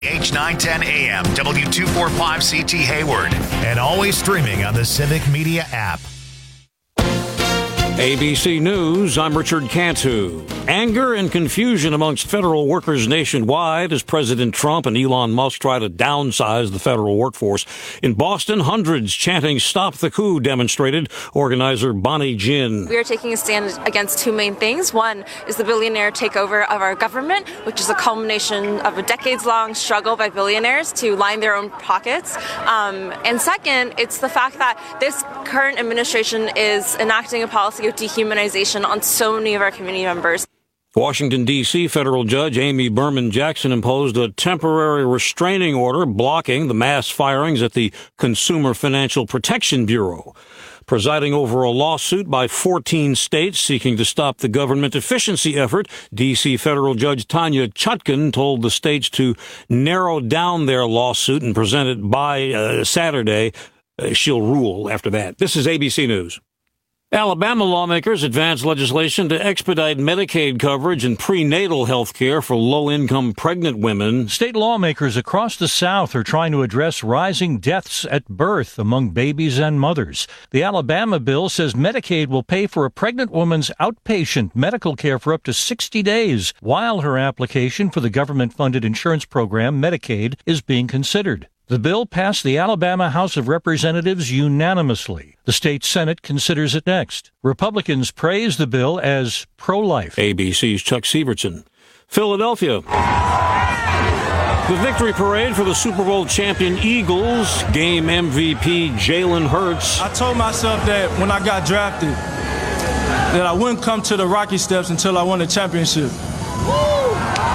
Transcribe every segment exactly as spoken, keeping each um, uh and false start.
H nine ten A M, W two forty-five C T Hayward, and always streaming on the Civic Media app. A B C News, I'm Richard Cantu. Anger and confusion amongst federal workers nationwide as President Trump and Elon Musk try to downsize the federal workforce. In Boston, hundreds chanting Stop the Coup demonstrated. Organizer Bonnie Jin. We are taking a stand against two main things. One is the billionaire takeover of our government, which is a culmination of a decades-long struggle by billionaires to line their own pockets. Um, and second, it's the fact that this current administration is enacting a policy of dehumanization on so many of our community members. Washington, D C federal judge Amy Berman Jackson imposed a temporary restraining order blocking the mass firings at the Consumer Financial Protection Bureau. Presiding over a lawsuit by fourteen states seeking to stop the government efficiency effort, D C federal judge Tanya Chutkan told the states to narrow down their lawsuit and present it by uh, Saturday. Uh, she'll rule after that. This is A B C News. Alabama lawmakers advanced legislation to expedite Medicaid coverage and prenatal health care for low-income pregnant women. State lawmakers across the South are trying to address rising deaths at birth among babies and mothers. The Alabama bill says Medicaid will pay for a pregnant woman's outpatient medical care for up to sixty days, while her application for the government-funded insurance program, Medicaid, is being considered. The bill passed the Alabama House of Representatives unanimously. The state Senate considers it next. Republicans praise the bill as pro-life. A B C's Chuck Severson. Philadelphia. The victory parade for the Super Bowl champion Eagles. Game M V P Jalen Hurts. I told myself that when I got drafted, that I wouldn't come to the Rocky Steps until I won a championship. Woo!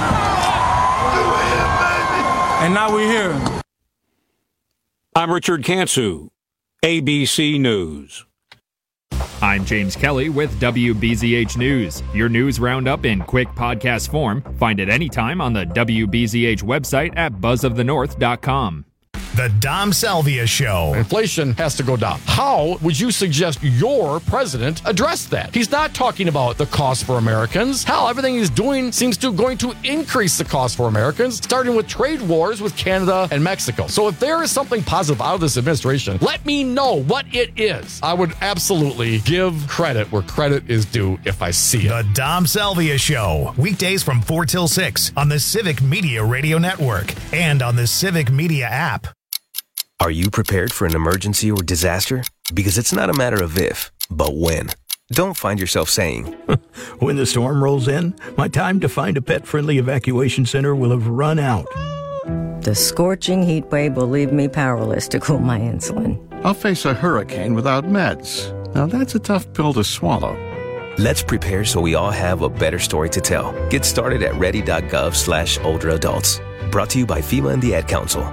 And now we're here. I'm Richard Cantu, A B C News. I'm James Kelly with W B Z H News. Your news roundup in quick podcast form. Find it anytime on the W B Z H website at buzz of the north dot com. The Dom Salvia Show. Inflation has to go down. How would you suggest your president address that? He's not talking about the cost for Americans. Hell, everything he's doing seems to going to increase the cost for Americans, starting with trade wars with Canada and Mexico. So if there is something positive out of this administration, let me know what it is. I would absolutely give credit where credit is due if I see it. The Dom Salvia Show. Weekdays from four till six on the Civic Media Radio Network and on the Civic Media app. Are you prepared for an emergency or disaster? Because it's not a matter of if, but when. Don't find yourself saying, when the storm rolls in, my time to find a pet-friendly evacuation center will have run out. The scorching heat wave will leave me powerless to cool my insulin. I'll face a hurricane without meds. Now that's a tough pill to swallow. Let's prepare so we all have a better story to tell. Get started at ready.gov slash older adults. Brought to you by FEMA and the Ad Council.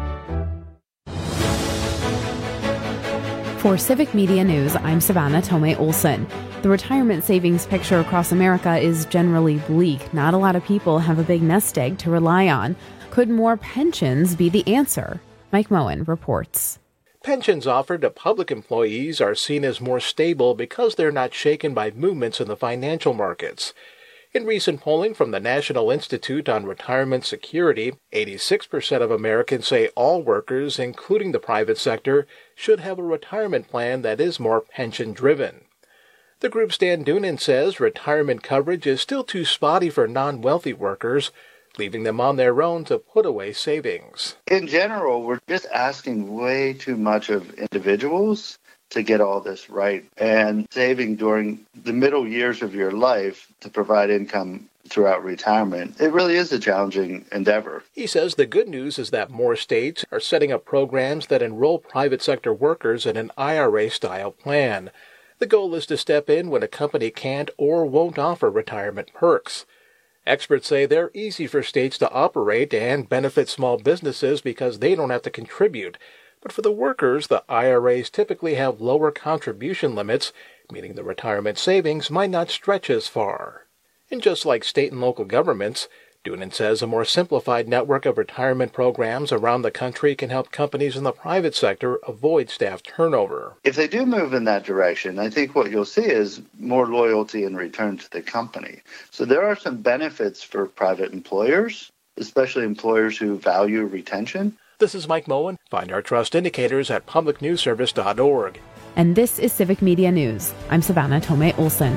For Civic Media News, I'm Savannah Tomei Olson. The retirement savings picture across America is generally bleak. Not a lot of people have a big nest egg to rely on. Could more pensions be the answer? Mike Moen reports. Pensions offered to public employees are seen as more stable because they're not shaken by movements in the financial markets. In recent polling from the National Institute on Retirement Security, eighty-six percent of Americans say all workers, including the private sector, should have a retirement plan that is more pension-driven. The group's Dan Doonan says retirement coverage is still too spotty for non-wealthy workers, leaving them on their own to put away savings. In general, we're just asking way too much of individuals to get all this right, and saving during the middle years of your life to provide income throughout retirement, it really is a challenging endeavor. He says the good news is that more states are setting up programs that enroll private sector workers in an I R A-style plan. The goal is to step in when a company can't or won't offer retirement perks. Experts say they're easy for states to operate and benefit small businesses because they don't have to contribute. But for the workers, the I R As typically have lower contribution limits, meaning the retirement savings might not stretch as far. And just like state and local governments, Doonan says a more simplified network of retirement programs around the country can help companies in the private sector avoid staff turnover. If they do move in that direction, I think what you'll see is more loyalty and return to the company. So there are some benefits for private employers, especially employers who value retention. This is Mike Moen. Find our trust indicators at public news service dot org. And this is Civic Media News. I'm Savannah Tomei Olson.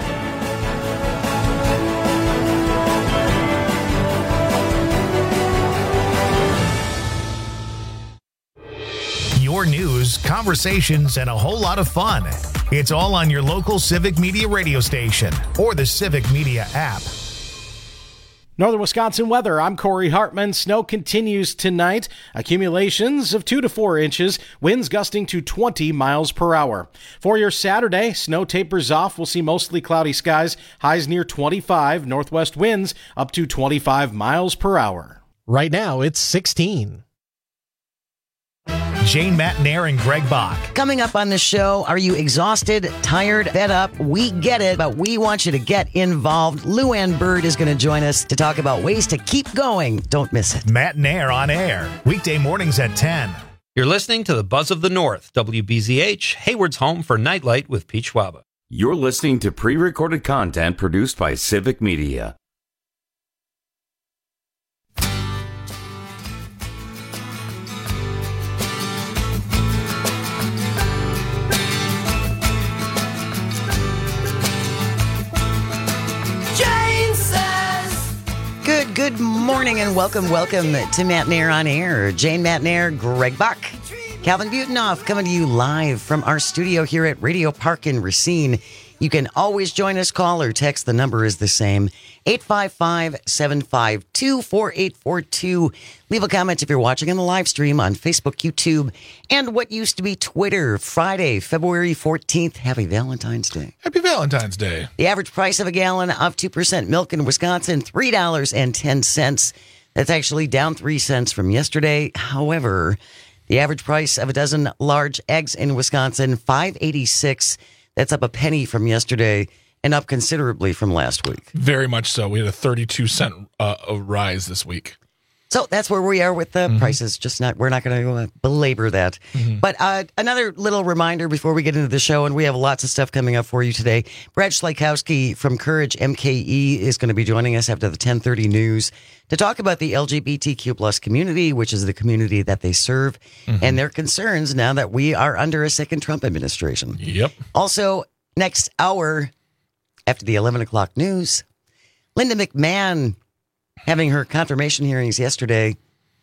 Your news, conversations, and a whole lot of fun. It's all on your local Civic Media radio station or the Civic Media app. Northern Wisconsin weather. I'm Corey Hartman. Snow continues tonight. Accumulations of two to four inches. Winds gusting to twenty miles per hour. For your Saturday, snow tapers off. We'll see mostly cloudy skies. Highs near twenty-five. Northwest winds up to twenty-five miles per hour. Right now, it's sixteen. Jane Matnair and Greg Bach. Coming up on the show, are you exhausted, tired, fed up? We get it, but we want you to get involved. Lou Ann Bird is going to join us to talk about ways to keep going. Don't miss it. Matnair on air, weekday mornings at ten. You're listening to the Buzz of the North, W B Z H, Hayward's home for Nightlight with Pete Schwaba. You're listening to pre-recorded content produced by Civic Media. Good, good morning and welcome, welcome to Matnair on Air. Jane Matnair, Greg Bach, Calvin Butenoff coming to you live from our studio here at Radio Park in Racine. You can always join us, call or text. The number is the same, eight five five, seven five two, four eight four two. Leave a comment if you're watching on the live stream on Facebook, YouTube, and what used to be Twitter. Friday, February fourteenth. Happy Valentine's Day. Happy Valentine's Day. The average price of a gallon of two percent milk in Wisconsin, three dollars and ten cents. That's actually down three cents from yesterday. However, the average price of a dozen large eggs in Wisconsin, five dollars and eighty-six cents. That's up a penny from yesterday and up considerably from last week. Very much so. We had a thirty-two cent uh, rise this week. So that's where we are with the mm-hmm. prices. Just not, we're not going to uh, belabor that. Mm-hmm. But uh, another little reminder before we get into the show, and we have lots of stuff coming up for you today. Brad Schlykowski from Courage M K E is going to be joining us after the ten thirty news to talk about the L G B T Q plus community, which is the community that they serve, mm-hmm. and their concerns now that we are under a second Trump administration. Yep. Also, next hour, after the eleven o'clock news, Linda McMahon having her confirmation hearings yesterday.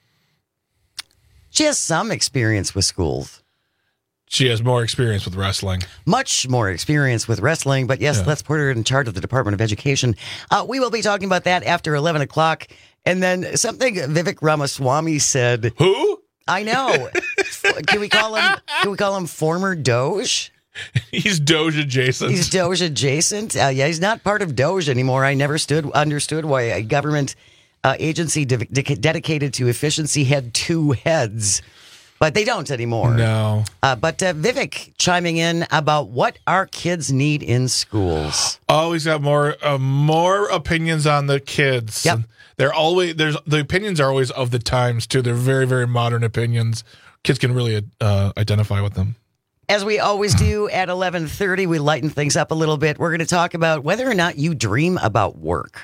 She has some experience with schools. She has more experience with wrestling. Much more experience with wrestling, but yes, yeah. let's put her in charge of the Department of Education. Uh, we will be talking about that after eleven o'clock. And then something Vivek Ramaswamy said. Who? I know. Can we call him, can we call him former Doge? He's Doge adjacent. He's Doge adjacent. Uh, yeah, he's not part of Doge anymore. I never stood understood why a government uh, agency de- de- dedicated to efficiency had two heads, but they don't anymore. No. Uh, but uh, Vivek chiming in about what our kids need in schools. Always got more uh, more opinions on the kids. Yep. They're always there's the opinions are always of the times too. They're very very modern opinions. Kids can really uh, identify with them. As we always do at eleven thirty, we lighten things up a little bit. We're going to talk about whether or not you dream about work.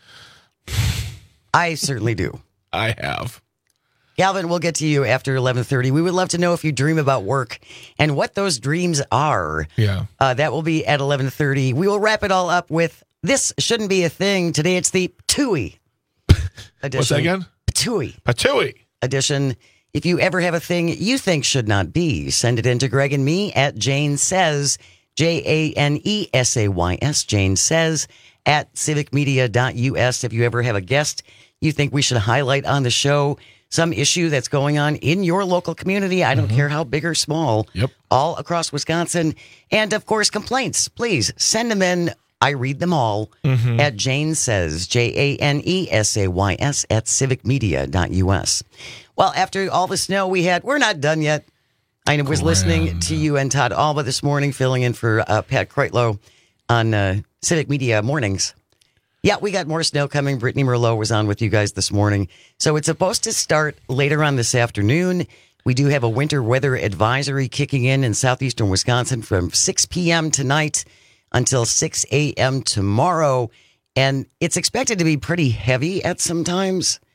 I certainly do. I have. Galvin, we'll get to you after eleven thirty. We would love to know if you dream about work and what those dreams are. Yeah. Uh, that will be at eleven thirty. We will wrap it all up with This Shouldn't Be a Thing. Today it's the Patooey edition. What's that again? Patooey. Patooey. Edition. If you ever have a thing you think should not be, send it in to Greg and me at Jane Says, J A N E S A Y S, Jane Says, at civic media dot U S. If you ever have a guest you think we should highlight on the show, some issue that's going on in your local community, I don't mm-hmm. care how big or small, yep. all across Wisconsin. And, of course, complaints, please send them in. I read them all mm-hmm. at Jane Says, J A N E S A Y S, at civic media dot U S. Well, after all the snow we had, we're not done yet. I was Grand. listening to you and Todd Alba this morning, filling in for uh, Pat Kreitlow on uh, Civic Media Mornings. Yeah, we got more snow coming. Brittany Merlot was on with you guys this morning. So it's supposed to start later on this afternoon. We do have a winter weather advisory kicking in in southeastern Wisconsin from six p.m. tonight until six a.m. tomorrow. And it's expected to be pretty heavy at some times.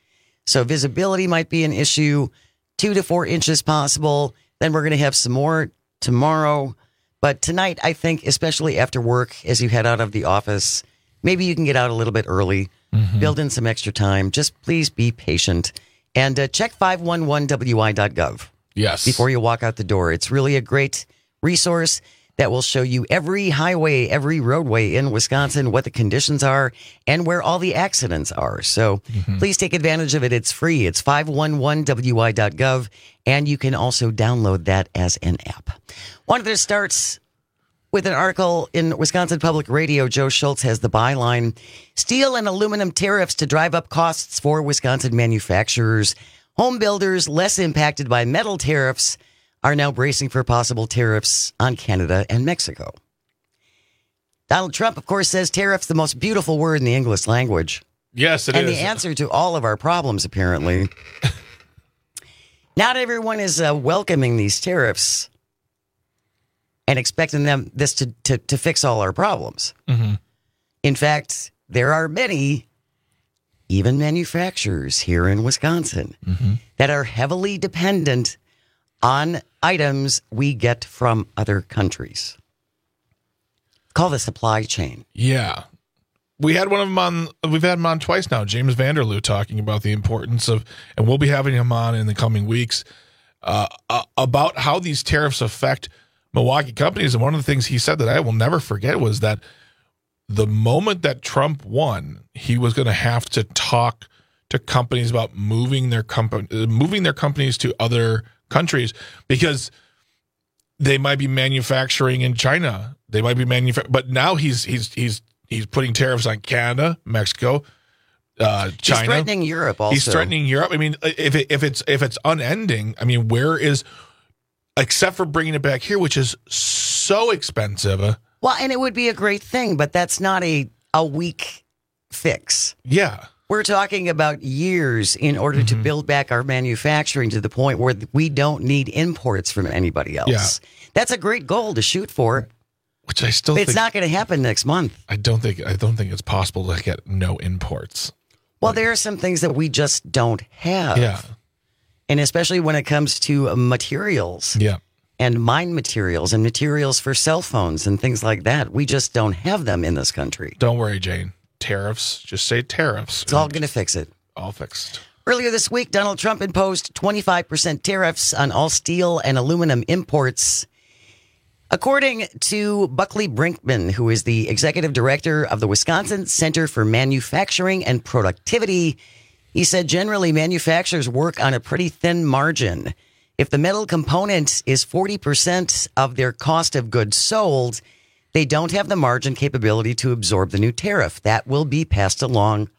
So visibility might be an issue. Two to four inches possible. Then we're going to have some more tomorrow. But tonight, I think, especially after work, as you head out of the office, maybe you can get out a little bit early, mm-hmm. build in some extra time. Just please be patient. And uh, check five one one W I dot gov. Yes. Before you walk out the door. It's really a great resource that will show you every highway, every roadway in Wisconsin, what the conditions are, and where all the accidents are. So mm-hmm. please take advantage of it. It's free. It's five one one W I dot gov, and you can also download that as an app. Wanted to start with an article in Wisconsin Public Radio. Joe Schultz has the byline, Steel and Aluminum Tariffs to Drive Up Costs for Wisconsin Manufacturers. Home builders less impacted by metal tariffs are now bracing for possible tariffs on Canada and Mexico. Donald Trump, of course, says tariff's the most beautiful word in the English language. Yes, it and is. And the answer to all of our problems, apparently. Not everyone is uh, welcoming these tariffs and expecting them this to, to, to fix all our problems. Mm-hmm. In fact, there are many, even manufacturers here in Wisconsin, mm-hmm. that are heavily dependent on items we get from other countries. Call the supply chain. Yeah. We had one of them on, we've had him on twice now, James Vanderloo, talking about the importance of, and we'll be having him on in the coming weeks, uh, uh, about how these tariffs affect Milwaukee companies. And one of the things he said that I will never forget was that the moment that Trump won, he was going to have to talk to companies about moving their company, moving their companies to other countries, because they might be manufacturing in China. They might be manufacturing, but now he's he's he's he's putting tariffs on Canada, Mexico, uh, China. He's threatening Europe also. He's threatening Europe. I mean, if it, if it's if it's unending, I mean, where is, except for bringing it back here, which is so expensive. Well, and it would be a great thing, but that's not a a week fix. Yeah. We're talking about years in order mm-hmm. to build back our manufacturing to the point where we don't need imports from anybody else. Yeah. That's a great goal to shoot for. Which I still but it's think, not going to happen next month. I don't think I don't think it's possible to get no imports. Well, like, there are some things that we just don't have. Yeah. And especially when it comes to materials. Yeah. And mine materials and materials for cell phones and things like that. We just don't have them in this country. Don't worry, Jane. Tariffs. Just say tariffs. It's all going to fix it. All fixed. Earlier this week, Donald Trump imposed twenty-five percent tariffs on all steel and aluminum imports. According to Buckley Brinkman, who is the executive director of the Wisconsin Center for Manufacturing and Productivity, he said generally manufacturers work on a pretty thin margin. If the metal component is forty percent of their cost of goods sold, they don't have the margin capability to absorb the new tariff. That will be passed along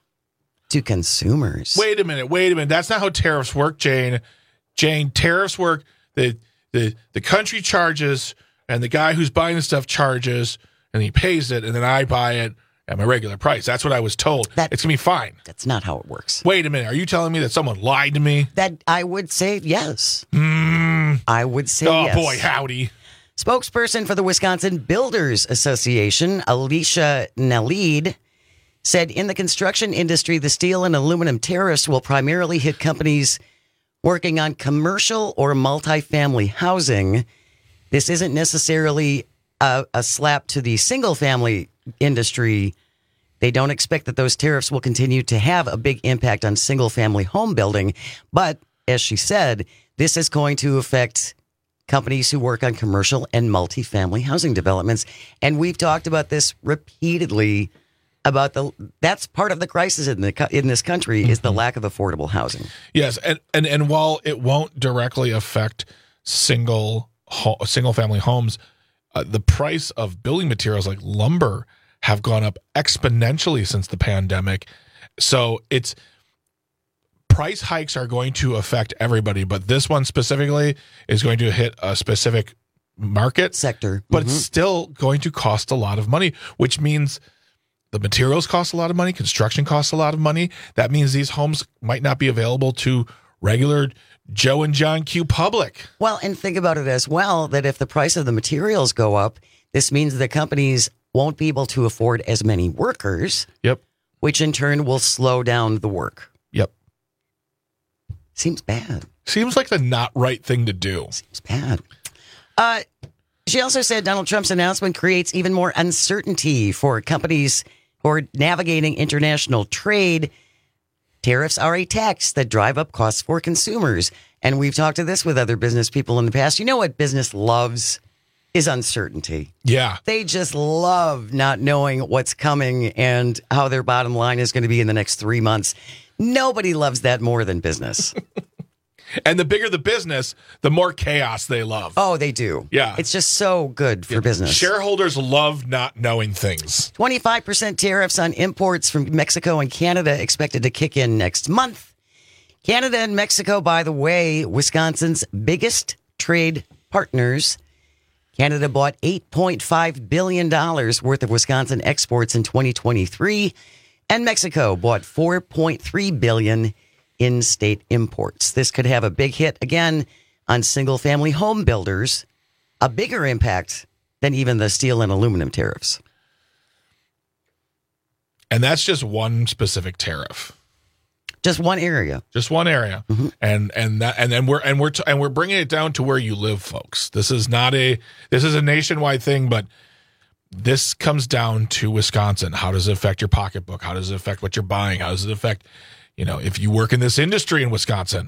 to consumers. Wait a minute. Wait a minute. That's not how tariffs work, Jane. Jane, tariffs work. The the the country charges, and the guy who's buying the stuff charges, and he pays it, and then I buy it at my regular price. That's what I was told. That, it's going to be fine. That's not how it works. Wait a minute. Are you telling me that someone lied to me? That I would say yes. Mm. I would say oh, yes. Oh, boy, howdy. Spokesperson for the Wisconsin Builders Association, Alicia Nalid, said in the construction industry, the steel and aluminum tariffs will primarily hit companies working on commercial or multifamily housing. This isn't necessarily a, a slap to the single-family industry. They don't expect that those tariffs will continue to have a big impact on single-family home building. But, as she said, this is going to affect companies who work on commercial and multifamily housing developments. And we've talked about this repeatedly, about the that's part of the crisis in the in this country is the lack of affordable housing. Yes, and and, and while it won't directly affect single ho- single family homes, uh, the price of building materials like lumber have gone up exponentially since the pandemic. So it's price hikes are going to affect everybody, but this one specifically is going to hit a specific market sector, but mm-hmm. it's still going to cost a lot of money, which means the materials cost a lot of money. Construction costs a lot of money. That means these homes might not be available to regular Joe and John Q public. Well, and think about it as well, that if the price of the materials go up, this means the companies won't be able to afford as many workers. Yep. Which in turn will slow down the work. Yep. Seems bad. Seems like the not right thing to do. Seems bad. Uh, she also said Donald Trump's announcement creates even more uncertainty for companies who are navigating international trade. Tariffs are a tax that drive up costs for consumers. And we've talked to this with other business people in the past. You know what business loves is uncertainty. Yeah. They just love not knowing what's coming and how their bottom line is going to be in the next three months. Nobody loves that more than business. And the bigger the business, the more chaos they love. Oh, they do. Yeah. It's just so good for yeah. business. Shareholders love not knowing things. twenty-five percent tariffs on imports from Mexico and Canada expected to kick in next month. Canada and Mexico, by the way, Wisconsin's biggest trade partners. Canada bought eight point five billion dollars worth of Wisconsin exports in twenty twenty-three, and Mexico bought four point three billion dollars in-state imports. This could have a big hit, again, on single-family home builders, a bigger impact than even the steel and aluminum tariffs. And that's just one specific tariff. Just one area. Just one area. Mm-hmm. And and that and then we're and we're t- and we're bringing it down to where you live, folks. This is not a this is a nationwide thing, but this comes down to Wisconsin. How does it affect your pocketbook? How does it affect what you're buying? How does it affect, you know, if you work in this industry in Wisconsin?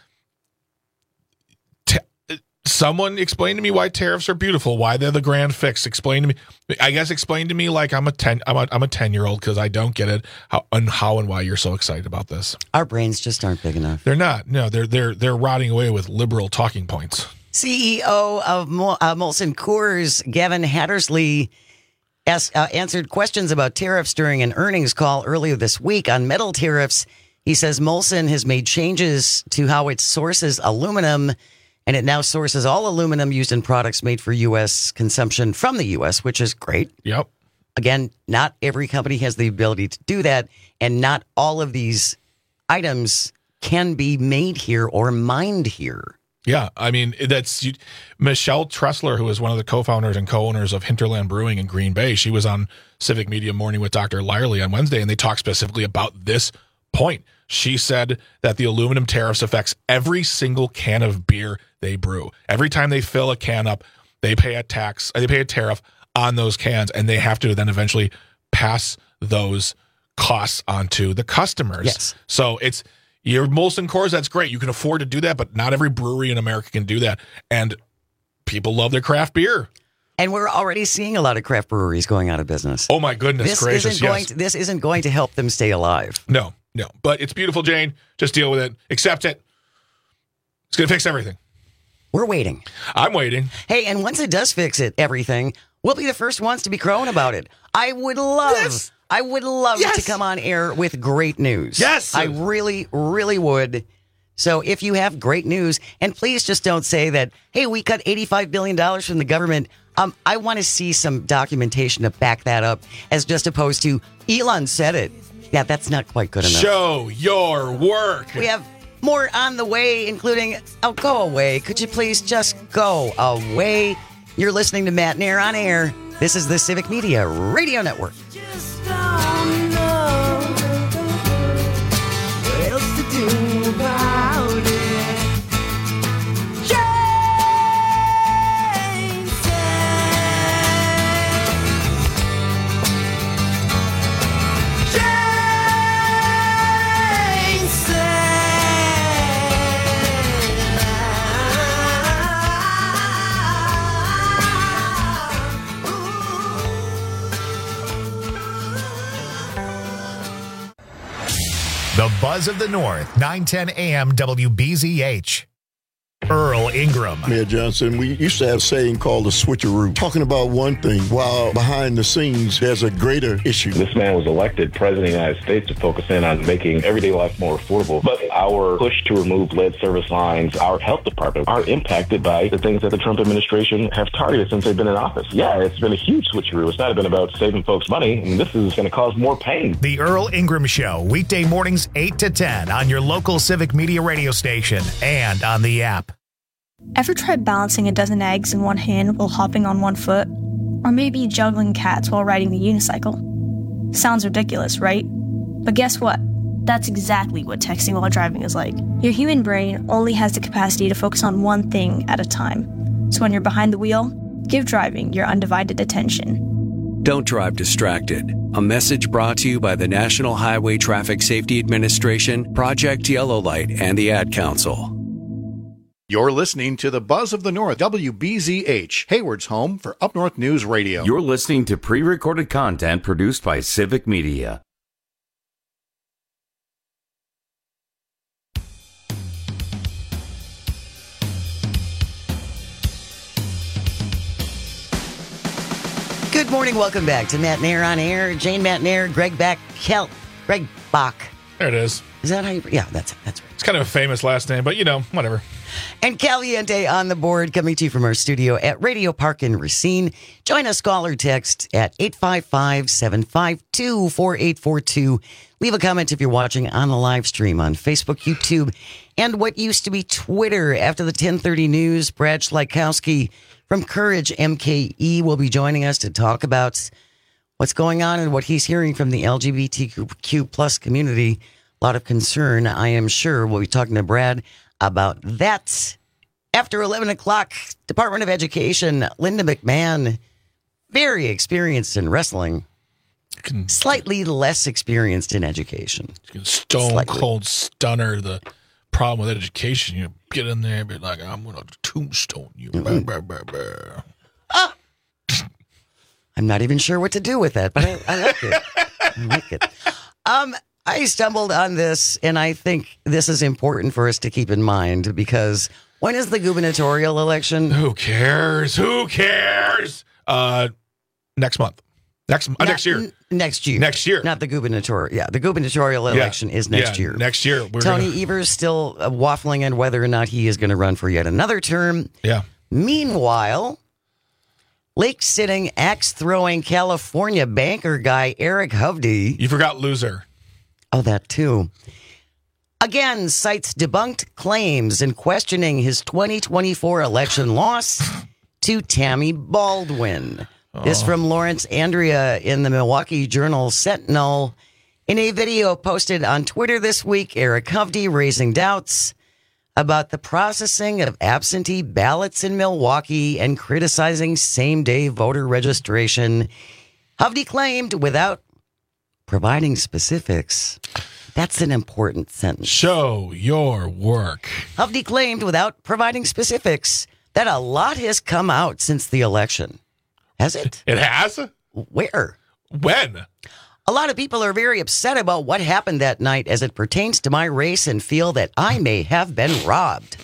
T- someone explain to me why tariffs are beautiful, why they're the grand fix. Explain to me. I guess explain to me like I'm a ten. I'm a I'm a ten year old because I don't get it. How and how and why you're so excited about this? Our brains just aren't big enough. They're not. No, they're they're they're rotting away with liberal talking points. C E O of Mol- uh, Molson Coors, Gavin Hattersley, asked, uh, answered questions about tariffs during an earnings call earlier this week on metal tariffs. He says Molson has made changes to how it sources aluminum, and it now sources all aluminum used in products made for U S consumption from the U S, which is great. Yep. Again, not every company has the ability to do that, and not all of these items can be made here or mined here. Yeah, I mean, that's you, Michelle Tressler, who is one of the co-founders and co-owners of Hinterland Brewing in Green Bay. She was on Civic Media Morning with Doctor Lyerly on Wednesday, and they talked specifically about this point. She said that the aluminum tariffs affects every single can of beer they brew. Every time they fill a can up, they pay a tax, they pay a tariff on those cans, and they have to then eventually pass those costs onto the customers. Yes. So it's your Molson Coors, that's great. You can afford to do that, but not every brewery in America can do that. And people love their craft beer. And we're already seeing a lot of craft breweries going out of business. Oh my goodness this gracious! Isn't going yes. to, this isn't going to help them stay alive. No, no. But it's beautiful, Jane. Just deal with it. Accept it. It's going to fix everything. We're waiting. I'm waiting. Hey, and once it does fix it, everything, we'll be the first ones to be crowing about it. I would love, yes. I would love yes. to come on air with great news. Yes. I really, really would. So if you have great news, and please just don't say that, hey, we cut eighty-five billion dollars from the government. Um, I want to see some documentation to back that up, as just opposed to Elon said it. Yeah, that's not quite good enough. Show your work. We have more on the way, including, oh, go away. Could you please just go away? You're listening to Matt Nair on air. This is the Civic Media Radio Network. Just don't know what else to do about it. Jane said, Jane The Buzz of the North, nine ten a.m. W B Z H. Earl Ingram. Mayor Johnson, we used to have a saying called the switcheroo, talking about one thing while behind the scenes there's a greater issue. This man was elected president of the United States to focus in on making everyday life more affordable. But our push to remove lead service lines, our health department, are impacted by the things that the Trump administration have targeted since they've been in office. Yeah, it's been a huge switcheroo. It's not been about saving folks money, and this is going to cause more pain. The Earl Ingram Show, weekday mornings eight to ten on your local Civic Media radio station and on the app. Ever tried balancing a dozen eggs in one hand while hopping on one foot? Or maybe juggling cats while riding the unicycle? Sounds ridiculous, right? But guess what? That's exactly what texting while driving is like. Your human brain only has the capacity to focus on one thing at a time. So when you're behind the wheel, give driving your undivided attention. Don't drive distracted. A message brought to you by the National Highway Traffic Safety Administration, Project Yellow Light, and the Ad Council. You're listening to the Buzz of the North, W B Z H, Hayward's home for Up North News Radio. You're listening to pre-recorded content produced by Civic Media. Good morning. Welcome back to Matt Nair on Air. Jane Matt Nair, Greg Back, Kel, Greg Bach. There it is. Is that how you... Yeah, that's it. That's right. It's kind of a famous last name, but, you know, whatever. And Caliente on the board, coming to you from our studio at Radio Park in Racine. Join us, call or text at eight five five, seven five two, four eight four two. Leave a comment if you're watching on the live stream on Facebook, YouTube, and what used to be Twitter. After the ten thirty news, Brad Schleikowski from Courage M K E will be joining us to talk about what's going on and what he's hearing from the L G B T Q plus community. A lot of concern, I am sure. We'll be talking to Brad about that. After eleven o'clock, Department of Education, Linda McMahon, very experienced in wrestling, can, slightly less experienced in education. Stone Slightly. cold stunner, the problem with education. You get in there and be like, I'm going to tombstone you. Mm-hmm. Bah, bah, bah, bah. Ah! I'm not even sure what to do with that, but I, I like it. I like it. Um, I stumbled on this, and I think this is important for us to keep in mind, because when is the gubernatorial election? Who cares? Who cares? Uh, next month. Next uh, Not- next year. n- Next year. Next year. Not the gubernatorial. Yeah, the gubernatorial election Yeah. is next Yeah, year. Next year. We're Tony gonna- Evers still uh, waffling on whether or not he is going to run for yet another term. Yeah. Meanwhile, lake-sitting, axe-throwing California banker guy Eric Hovde. You forgot loser. Oh, that too. Again, cites debunked claims in questioning his twenty twenty-four election loss to Tammy Baldwin. This Oh. from Lawrence Andrea in the Milwaukee Journal Sentinel. In a video posted on Twitter this week, Eric Hovde raising doubts about the processing of absentee ballots in Milwaukee and criticizing same-day voter registration. Hovde claimed without providing specifics. That's an important sentence. Show your work. Hovde claimed without providing specifics that a lot has come out since the election. Has it? It has? Where? When? A lot of people are very upset about what happened that night as it pertains to my race and feel that I may have been robbed.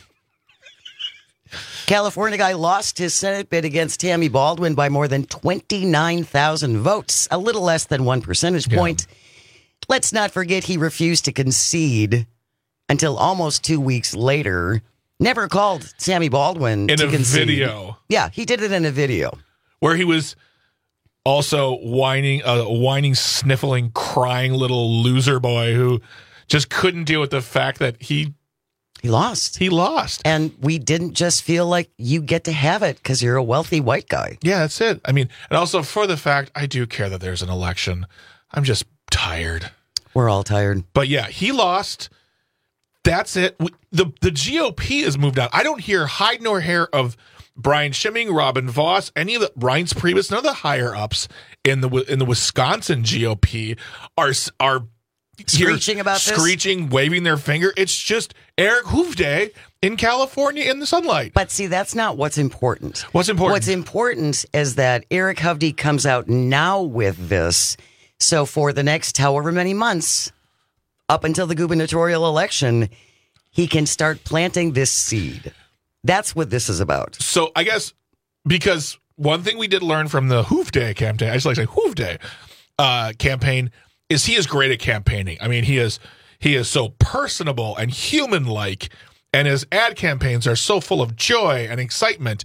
California guy lost his Senate bid against Tammy Baldwin by more than twenty-nine thousand votes, a little less than one percentage point. Yeah. Let's not forget he refused to concede until almost two weeks later. Never called Tammy Baldwin In to a concede. video. Yeah, he did it in a video. Where he was also whining, a uh, whining, sniffling, crying little loser boy who just couldn't deal with the fact that he He lost. he lost. And we didn't just feel like you get to have it because you're a wealthy white guy. Yeah, that's it. I mean, and also for the fact, I do care that there's an election. I'm just tired. We're all tired. But yeah, he lost. That's it. We- The the G O P has moved on. I don't hear hide nor hair of Brian Schimming, Robin Voss, any of the Reince Priebus, none of the higher ups in the in the Wisconsin G O P are are Screeching about this? screeching, waving their finger. It's just Eric Hovde in California in the sunlight. But see, that's not what's important. What's important? What's important is that Eric Hovde comes out now with this. So for the next however many months, up until the gubernatorial election, he can start planting this seed. That's what this is about. So I guess because one thing we did learn from the Hovde campaign, I just like to say Hovde uh, campaign, is he is great at campaigning. I mean, he is he is so personable and human-like, and his ad campaigns are so full of joy and excitement.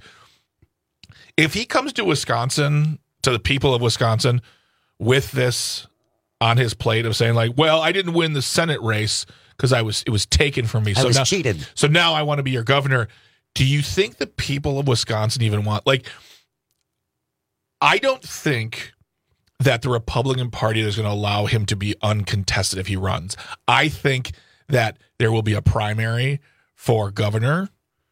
If he comes to Wisconsin, to the people of Wisconsin, with this on his plate of saying like, well, I didn't win the Senate race because I was it was taken from me. I so was now, cheated. So now I want to be your governor. Do you think the people of Wisconsin even want, like, I don't think that the Republican Party is going to allow him to be uncontested if he runs. I think that there will be a primary for governor.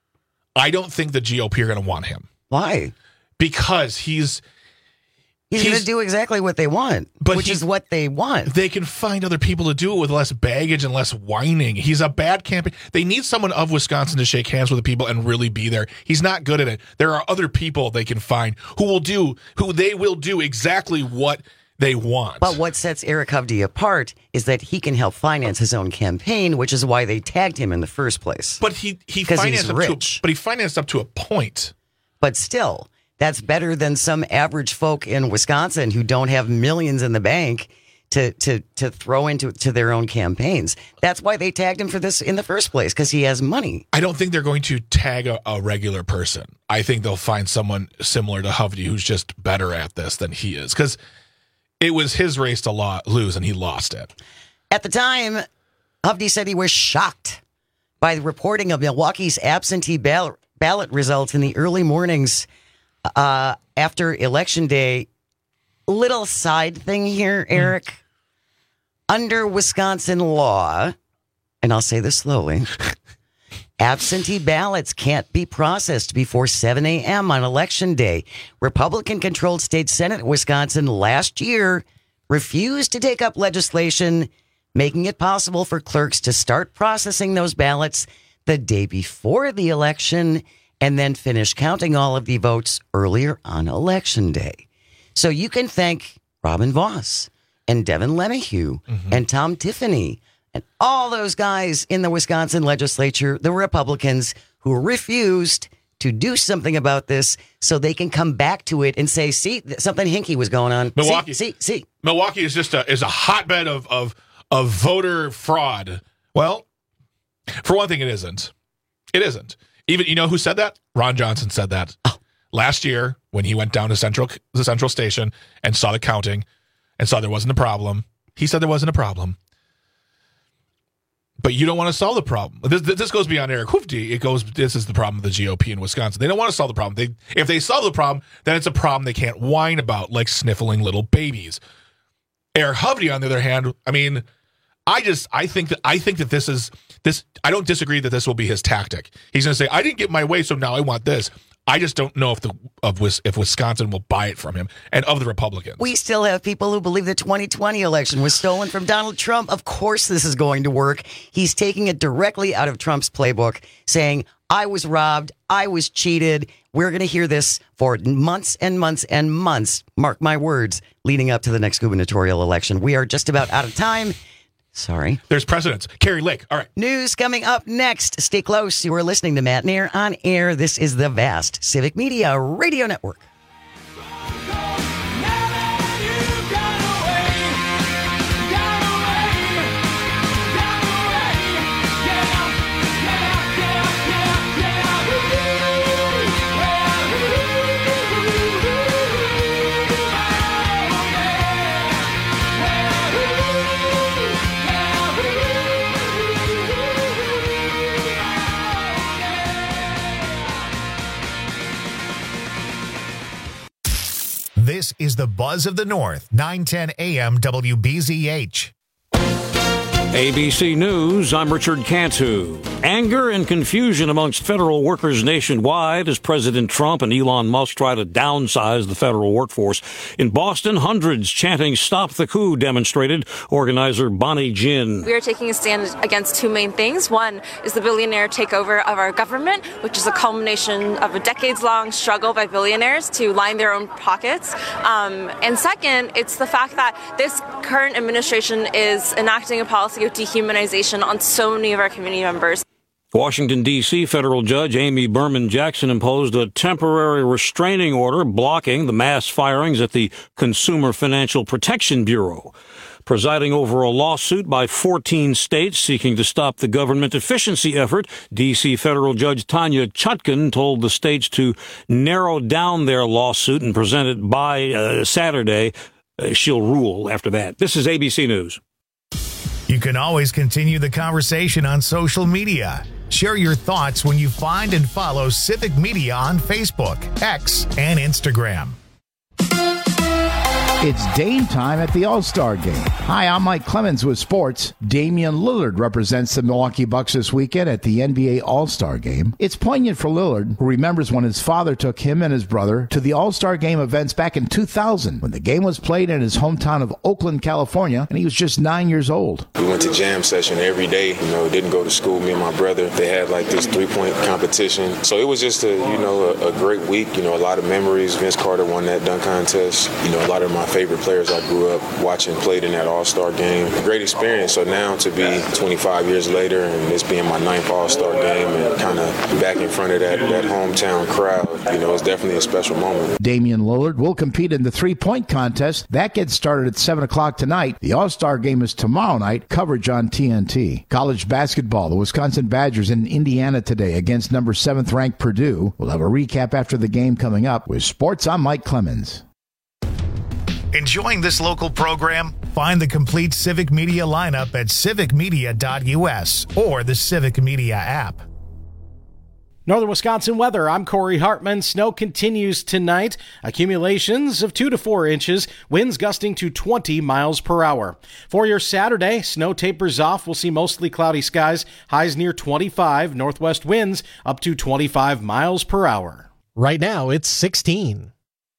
I don't think the G O P are going to want him. Why? Because he's... He's, he's going to do exactly what they want, but which he, is what they want. They can find other people to do it with less baggage and less whining. He's a bad campaign. They need someone of Wisconsin to shake hands with the people and really be there. He's not good at it. There are other people they can find who will do, who they will do exactly what they want. But what sets Eric Hovde apart is that he can help finance his own campaign, which is why they tagged him in the first place. But he he financed up to, but he financed up to a point. But still. That's better than some average folk in Wisconsin who don't have millions in the bank to to to throw into to their own campaigns. That's why they tagged him for this in the first place, because he has money. I don't think they're going to tag a, a regular person. I think they'll find someone similar to Hovde who's just better at this than he is, because it was his race to lo- lose, and he lost it. At the time, Hovde said he was shocked by the reporting of Milwaukee's absentee ballot, ballot results in the early mornings Uh, after Election Day. Little side thing here, Eric. Mm. Under Wisconsin law, and I'll say this slowly, absentee ballots can't be processed before seven a.m. on Election Day. Republican-controlled state Senate in Wisconsin last year refused to take up legislation making it possible for clerks to start processing those ballots the day before the election and then finish counting all of the votes earlier on Election Day. So you can thank Robin Voss and Devin Lemieux mm-hmm. and Tom Tiffany and all those guys in the Wisconsin legislature, the Republicans who refused to do something about this so they can come back to it and say, see, something hinky was going on. Milwaukee, see, see, see. Milwaukee is just a, is a hotbed of, of, of voter fraud. Well, for one thing, it isn't. It isn't. Even, you know who said that? Ron Johnson said that oh. last year when he went down to Central, the Central Station and saw the counting and saw there wasn't a problem. He said there wasn't a problem. But you don't want to solve the problem. This, this goes beyond Eric Hovde. It goes, this is the problem of the G O P in Wisconsin. They don't want to solve the problem. They, if they solve the problem, then it's a problem they can't whine about, like sniffling little babies. Eric Hovde, on the other hand, I mean, I just, I think that, I think that this is, this, I don't disagree that this will be his tactic. He's going to say, I didn't get my way, so now I want this. I just don't know if the of if Wisconsin will buy it from him and of the Republicans. We still have people who believe the twenty twenty election was stolen from Donald Trump. Of course this is going to work. He's taking it directly out of Trump's playbook, saying, I was robbed, I was cheated. We're going to hear this for months and months and months, mark my words, leading up to the next gubernatorial election. We are just about out of time. Sorry. There's precedents. Carrie Lake. All right. News coming up next. Stay close. You are listening to Matt Nair on air. This is the Vast Civic Media Radio Network. This is the Buzz of the North, nine ten A M W B Z H. A B C News, I'm Richard Cantu. Anger and confusion amongst federal workers nationwide as President Trump and Elon Musk try to downsize the federal workforce. In Boston, hundreds chanting Stop the Coup demonstrated. Organizer Bonnie Jin. We are taking a stand against two main things. One is the billionaire takeover of our government, which is a culmination of a decades-long struggle by billionaires to line their own pockets. Um, and second, it's the fact that this current administration is enacting a policy of dehumanization on so many of our community members. Washington, D C federal judge Amy Berman Jackson imposed a temporary restraining order blocking the mass firings at the Consumer Financial Protection Bureau. Presiding over a lawsuit by fourteen states seeking to stop the government efficiency effort, D C federal judge Tanya Chutkan told the states to narrow down their lawsuit and present it by uh, Saturday. Uh, she'll rule after that. This is A B C News. You can always continue the conversation on social media. Share your thoughts when you find and follow Civic Media on Facebook, X, and Instagram. It's Dame time at the All-Star Game. Hi, I'm Mike Clemens with sports. Damian Lillard represents the Milwaukee Bucks this weekend at the N B A All-Star Game. It's poignant for Lillard, who remembers when his father took him and his brother to the All-Star Game events back in two thousand, when the game was played in his hometown of Oakland, California, and he was just nine years old. We went to jam session every day. You know, didn't go to school. Me and my brother, they had like this three-point competition. So it was just a, you know, a, a great week. You know, a lot of memories. Vince Carter won that dunk contest. You know, a lot of my favorite players I grew up watching played in that All-Star game. Great experience. So now to be twenty-five years later and this being my ninth All-Star game and kind of back in front of that, that hometown crowd, you know, it's definitely a special moment. Damian Lillard will compete in the three-point contest. That gets started at seven o'clock tonight. The All-Star game is tomorrow night. Coverage on T N T. College basketball. The Wisconsin Badgers in Indiana today against number seventh ranked Purdue. We'll have a recap after the game coming up. With sports, I'm Mike Clemens. Enjoying this local program? Find the complete Civic Media lineup at civic media dot u s or the Civic Media app. Northern Wisconsin weather. I'm Corey Hartman. Snow continues tonight. Accumulations of two to four inches. Winds gusting to twenty miles per hour. For your Saturday, snow tapers off. We'll see mostly cloudy skies. Highs near twenty-five. Northwest winds up to twenty-five miles per hour. Right now, it's sixteen.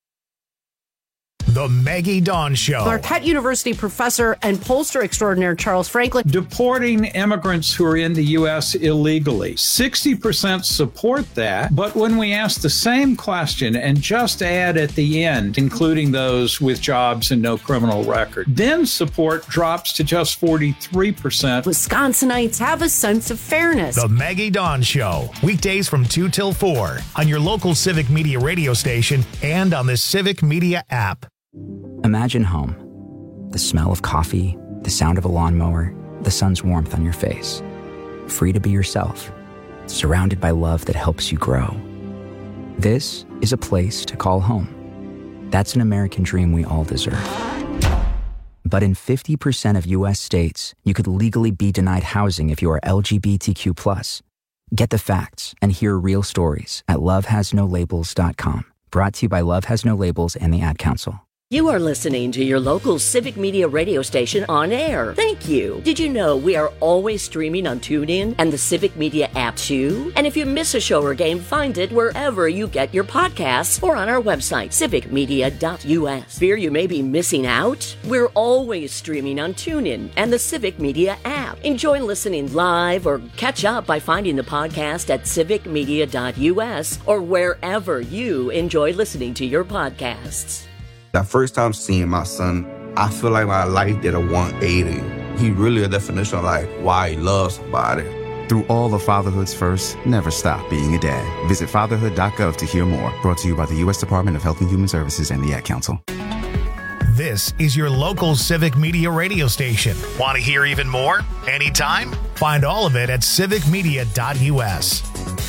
The Maggie Dawn Show. Marquette University professor and pollster extraordinaire Charles Franklin. Deporting immigrants who are in the U S illegally. sixty percent support that, but when we ask the same question and just add at the end, including those with jobs and no criminal record, then support drops to just forty-three percent. Wisconsinites have a sense of fairness. The Maggie Dawn Show. Weekdays from two till four on your local Civic Media radio station and on the Civic Media app. Imagine home. The smell of coffee, the sound of a lawnmower, the sun's warmth on your face. Free to be yourself, surrounded by love that helps you grow. This is a place to call home. That's an American dream we all deserve. But in fifty percent of U S states, you could legally be denied housing if you are L G B T Q plus. Get the facts and hear real stories at love has no labels dot com. Brought to you by Love Has No Labels and the Ad Council. You are listening to your local Civic Media radio station on air. Thank you. Did you know we are always streaming on TuneIn and the Civic Media app too? And if you miss a show or game, find it wherever you get your podcasts or on our website, civic media dot u s. Fear you may be missing out? We're always streaming on TuneIn and the Civic Media app. Enjoy listening live or catch up by finding the podcast at civic media dot u s or wherever you enjoy listening to your podcasts. That first time seeing my son, I feel like my life did a one eighty. He really a definition of like why he loves somebody. Through all the fatherhood's first, never stop being a dad. Visit fatherhood dot gov to hear more. Brought to you by the U S Department of Health and Human Services and the Ad Council. This is your local Civic Media radio station. Want to hear even more? Anytime? Find all of it at civic media dot u s.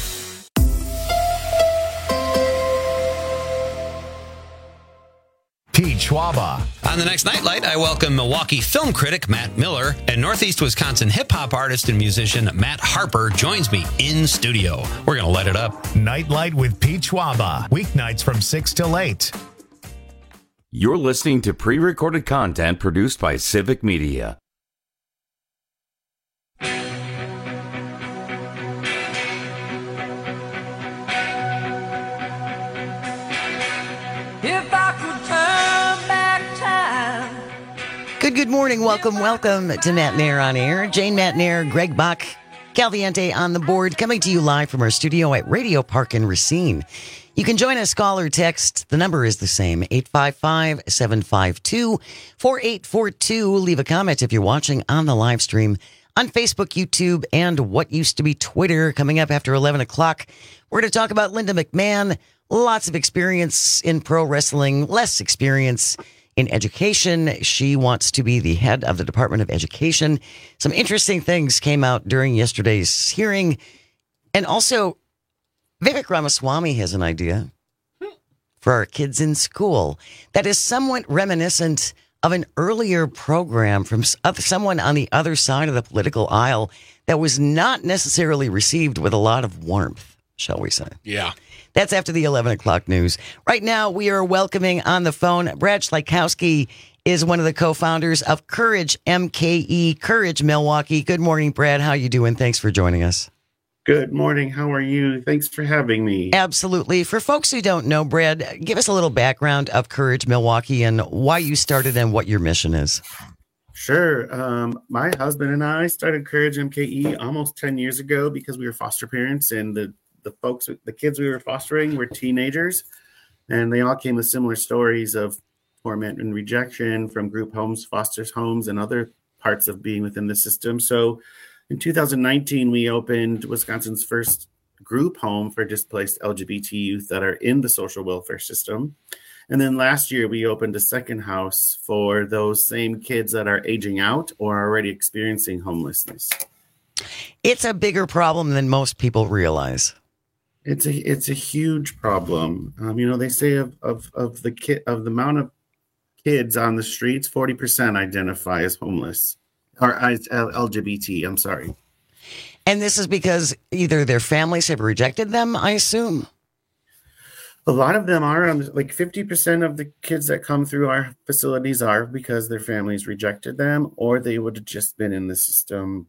Pete Schwaba. On the next Nightlight, I welcome Milwaukee film critic Matt Miller and Northeast Wisconsin hip-hop artist and musician Matt Harper joins me in studio. We're going to light it up. Nightlight with Pete Schwaba. Weeknights from six till eight. You're listening to pre-recorded content produced by Civic Media. Good, good morning. Welcome, welcome to Matt Nair on Air. Jane Matt Nair, Greg Bach, Calviente on the board, coming to you live from our studio at Radio Park in Racine. You can join us, call or text. The number is the same, eight five five, seven five two, four eight four two. Leave a comment if you're watching on the live stream on Facebook, YouTube, and what used to be Twitter. Coming up after eleven o'clock, we're going to talk about Linda McMahon. Lots of experience in pro wrestling, less experience in education. She wants to be the head of the Department of Education. Some interesting things came out during yesterday's hearing. And also, Vivek Ramaswamy has an idea for our kids in school that is somewhat reminiscent of an earlier program from someone on the other side of the political aisle that was not necessarily received with a lot of warmth. shall we say. Yeah. That's after the eleven o'clock news. Right now, we are welcoming on the phone Brad Schleikowski is one of the co-founders of Courage M K E, Courage Milwaukee. Good morning, Brad. How you doing? Thanks for joining us. Good morning. How are you? Thanks for having me. Absolutely. For folks who don't know, Brad, give us a little background of Courage Milwaukee and why you started and what your mission is. Sure. Um, my husband and I started Courage M K E almost ten years ago because we were foster parents, and the, the folks, the kids we were fostering were teenagers, and they all came with similar stories of torment and rejection from group homes, foster homes, and other parts of being within the system. So in two thousand nineteen, we opened Wisconsin's first group home for displaced L G B T youth that are in the social welfare system. And then last year, we opened a second house for those same kids that are aging out or are already experiencing homelessness. It's a bigger problem than most people realize. It's a it's a huge problem. Um, you know, they say of of of the kid of the amount of kids on the streets, forty percent identify as homeless. Or as L G B T, I'm sorry. And this is because either their families have rejected them, I assume? A lot of them are, on like fifty percent of the kids that come through our facilities are because their families rejected them, or they would have just been in the system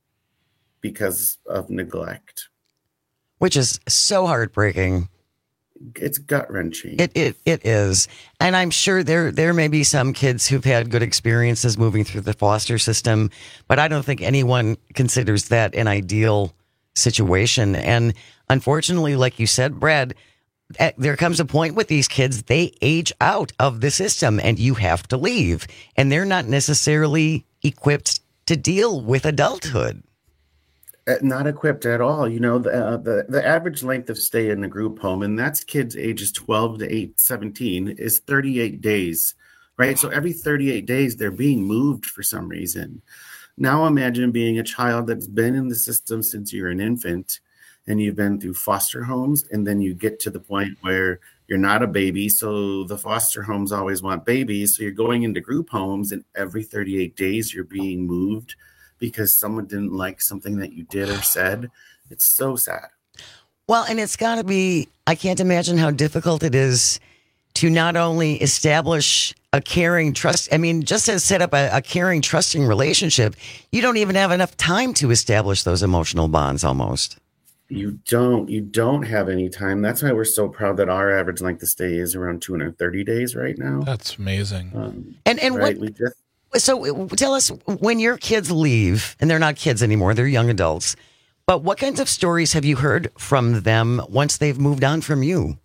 because of neglect. Which is so heartbreaking. It's gut-wrenching. It it it is. And I'm sure there there may be some kids who've had good experiences moving through the foster system, but I don't think anyone considers that an ideal situation. And unfortunately, like you said, Brad, there comes a point with these kids, they age out of the system and you have to leave. And they're not necessarily equipped to deal with adulthood. Not equipped at all. You know, the, uh, the the average length of stay in a group home, and that's kids ages twelve to eight, seventeen, is thirty-eight days, right? So every thirty-eight days, they're being moved for some reason. Now imagine being a child that's been in the system since you're an infant, and you've been through foster homes, and then you get to the point where you're not a baby, so the foster homes always want babies, so you're going into group homes, and every thirty-eight days, you're being moved because someone didn't like something that you did or said. It's so sad. Well, and it's got to be, I can't imagine how difficult it is to not only establish a caring trust. I mean, just to set up a, a caring, trusting relationship, you don't even have enough time to establish those emotional bonds almost. You don't, you don't have any time. That's why we're so proud that our average length of stay is around two hundred thirty days right now. That's amazing. Um, and and right? what, we just, so tell us, when your kids leave, and they're not kids anymore, they're young adults, but what kinds of stories have you heard from them once they've moved on from you?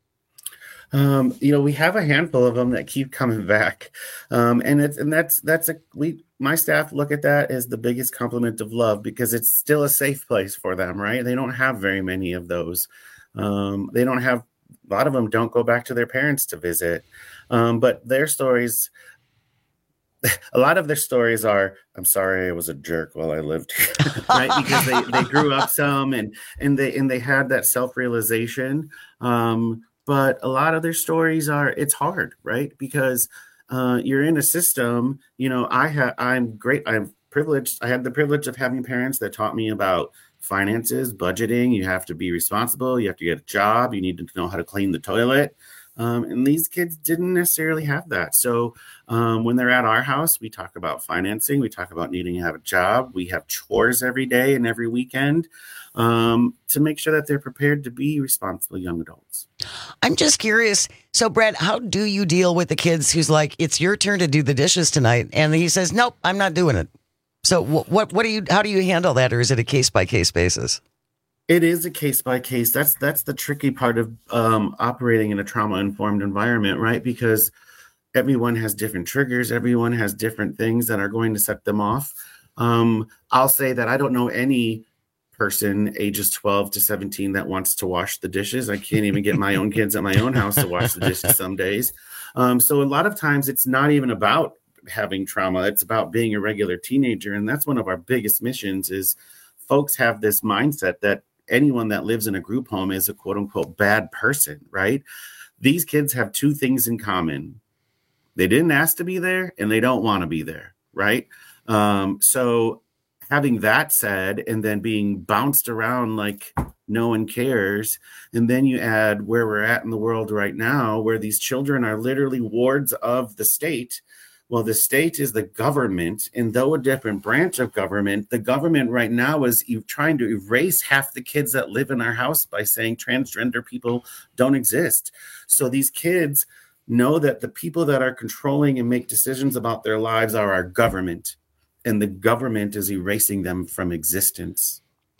Um, you know, we have a handful of them that keep coming back. Um, and it's, and that's, that's a, we, my staff look at that as the biggest compliment of love because it's still a safe place for them, right? They don't have very many of those. Um, they don't have, a lot of them don't go back to their parents to visit. Um, but their stories, a lot of their stories are, I'm sorry, I was a jerk while I lived here, right? Because they, they grew up some and, and they, and they had that self-realization. Um, but a lot of their stories are, it's hard, right? Because uh, you're in a system, you know, I have, I'm great. I'm privileged. I had the privilege of having parents that taught me about finances, budgeting. You have to be responsible. You have to get a job. You need to know how to clean the toilet. Um, and these kids didn't necessarily have that. So um, when they're at our house, we talk about financing. We talk about needing to have a job. We have chores every day and every weekend um, to make sure that they're prepared to be responsible young adults. I'm just curious. So, Brad, how do you deal with the kids who's like, it's your turn to do the dishes tonight? And he says, nope, I'm not doing it. So what, what, what do you, how do you handle that? Or is it a case by case basis? It is a case by case. That's that's the tricky part of um, operating in a trauma-informed environment, right? Because everyone has different triggers. Everyone has different things that are going to set them off. Um, I'll say that I don't know any person ages twelve to seventeen that wants to wash the dishes. I can't even get my own kids at my own house to wash the dishes some days. Um, so a lot of times it's not even about having trauma. It's about being a regular teenager. And that's one of our biggest missions is folks have this mindset that anyone that lives in a group home is a quote unquote bad person, right? These kids have two things in common. They didn't ask to be there and they don't want to be there, right? Um, so having that said, and then being bounced around like no one cares, and then you add where we're at in the world right now, where these children are literally wards of the state. Well, the state is the government, and though a different branch of government, the government right now is e- trying to erase half the kids that live in our house by saying transgender people don't exist. So these kids know that the people that are controlling and make decisions about their lives are our government, and the government is erasing them from existence.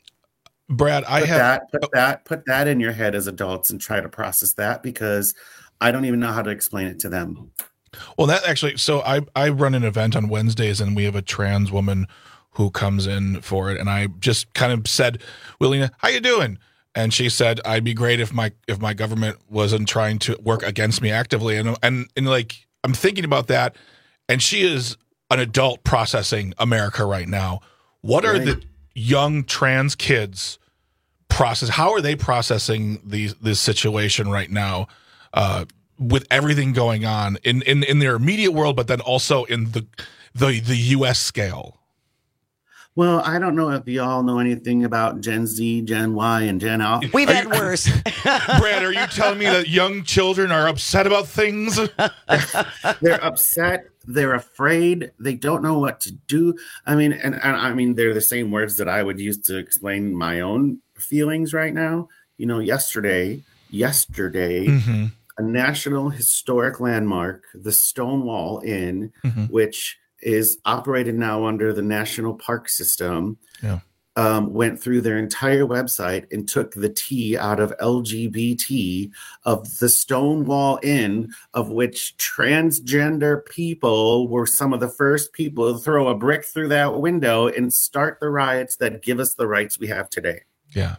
Brad, I put have that, put that, put that in your head as adults and try to process that, because I don't even know how to explain it to them. Well, that actually, so I, I run an event on Wednesdays, and we have a trans woman who comes in for it. And I just kind of said, Willina, how you doing? And she said, I'd be great if my, if my government wasn't trying to work against me actively. And, and, and like, I'm thinking about that. And she is an adult processing America right now. What are right. the young trans kids process? How are they processing these, this situation right now? Uh, with everything going on in, in, in their immediate world, but then also in the, the, the U S scale? Well, I don't know if y'all know anything about Gen Z, Gen Y, and Gen Alpha. We've had worse. Brad, are you telling me that young children are upset about things? They're upset. They're afraid. They don't know what to do. I mean, and, and I mean, they're the same words that I would use to explain my own feelings right now. You know, yesterday, yesterday, mm-hmm. a national historic landmark, the Stonewall Inn, mm-hmm. which is operated now under the National Park System, yeah. um, went through their entire website and took the T out of L G B T of the Stonewall Inn, of which transgender people were some of the first people to throw a brick through that window and start the riots that give us the rights we have today. Yeah.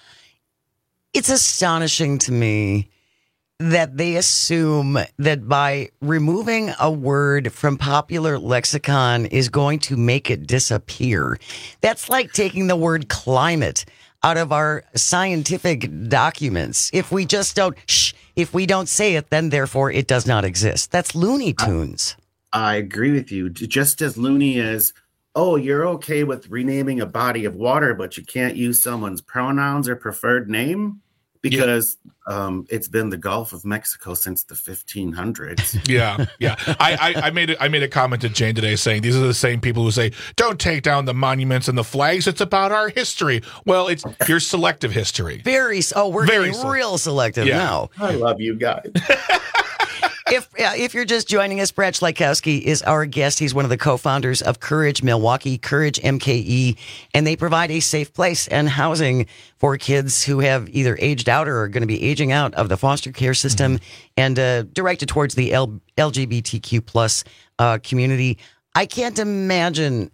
It's astonishing to me that they assume that by removing a word from popular lexicon is going to make it disappear. That's like taking the word climate out of our scientific documents. If we just don't, shh, if we don't say it, then therefore it does not exist. That's Looney Tunes. I, I agree with you. Just as loony as, oh, you're okay with renaming a body of water, but you can't use someone's pronouns or preferred name? Because yeah. um, it's been the Gulf of Mexico since the fifteen hundreds. Yeah, yeah. I, I, I made it. I made a comment to Jane today saying these are the same people who say, "Don't take down the monuments and the flags. It's about our history." Well, it's your selective history. Very. Oh, we're Very getting real selective yeah. now. I love you guys. If uh, if you're just joining us, Brad Schleikowski is our guest. He's one of the co-founders of Courage Milwaukee, Courage M K E, and they provide a safe place and housing for kids who have either aged out or are going to be aging out of the foster care system, mm-hmm. and uh, directed towards the L- LGBTQ plus uh, community. I can't imagine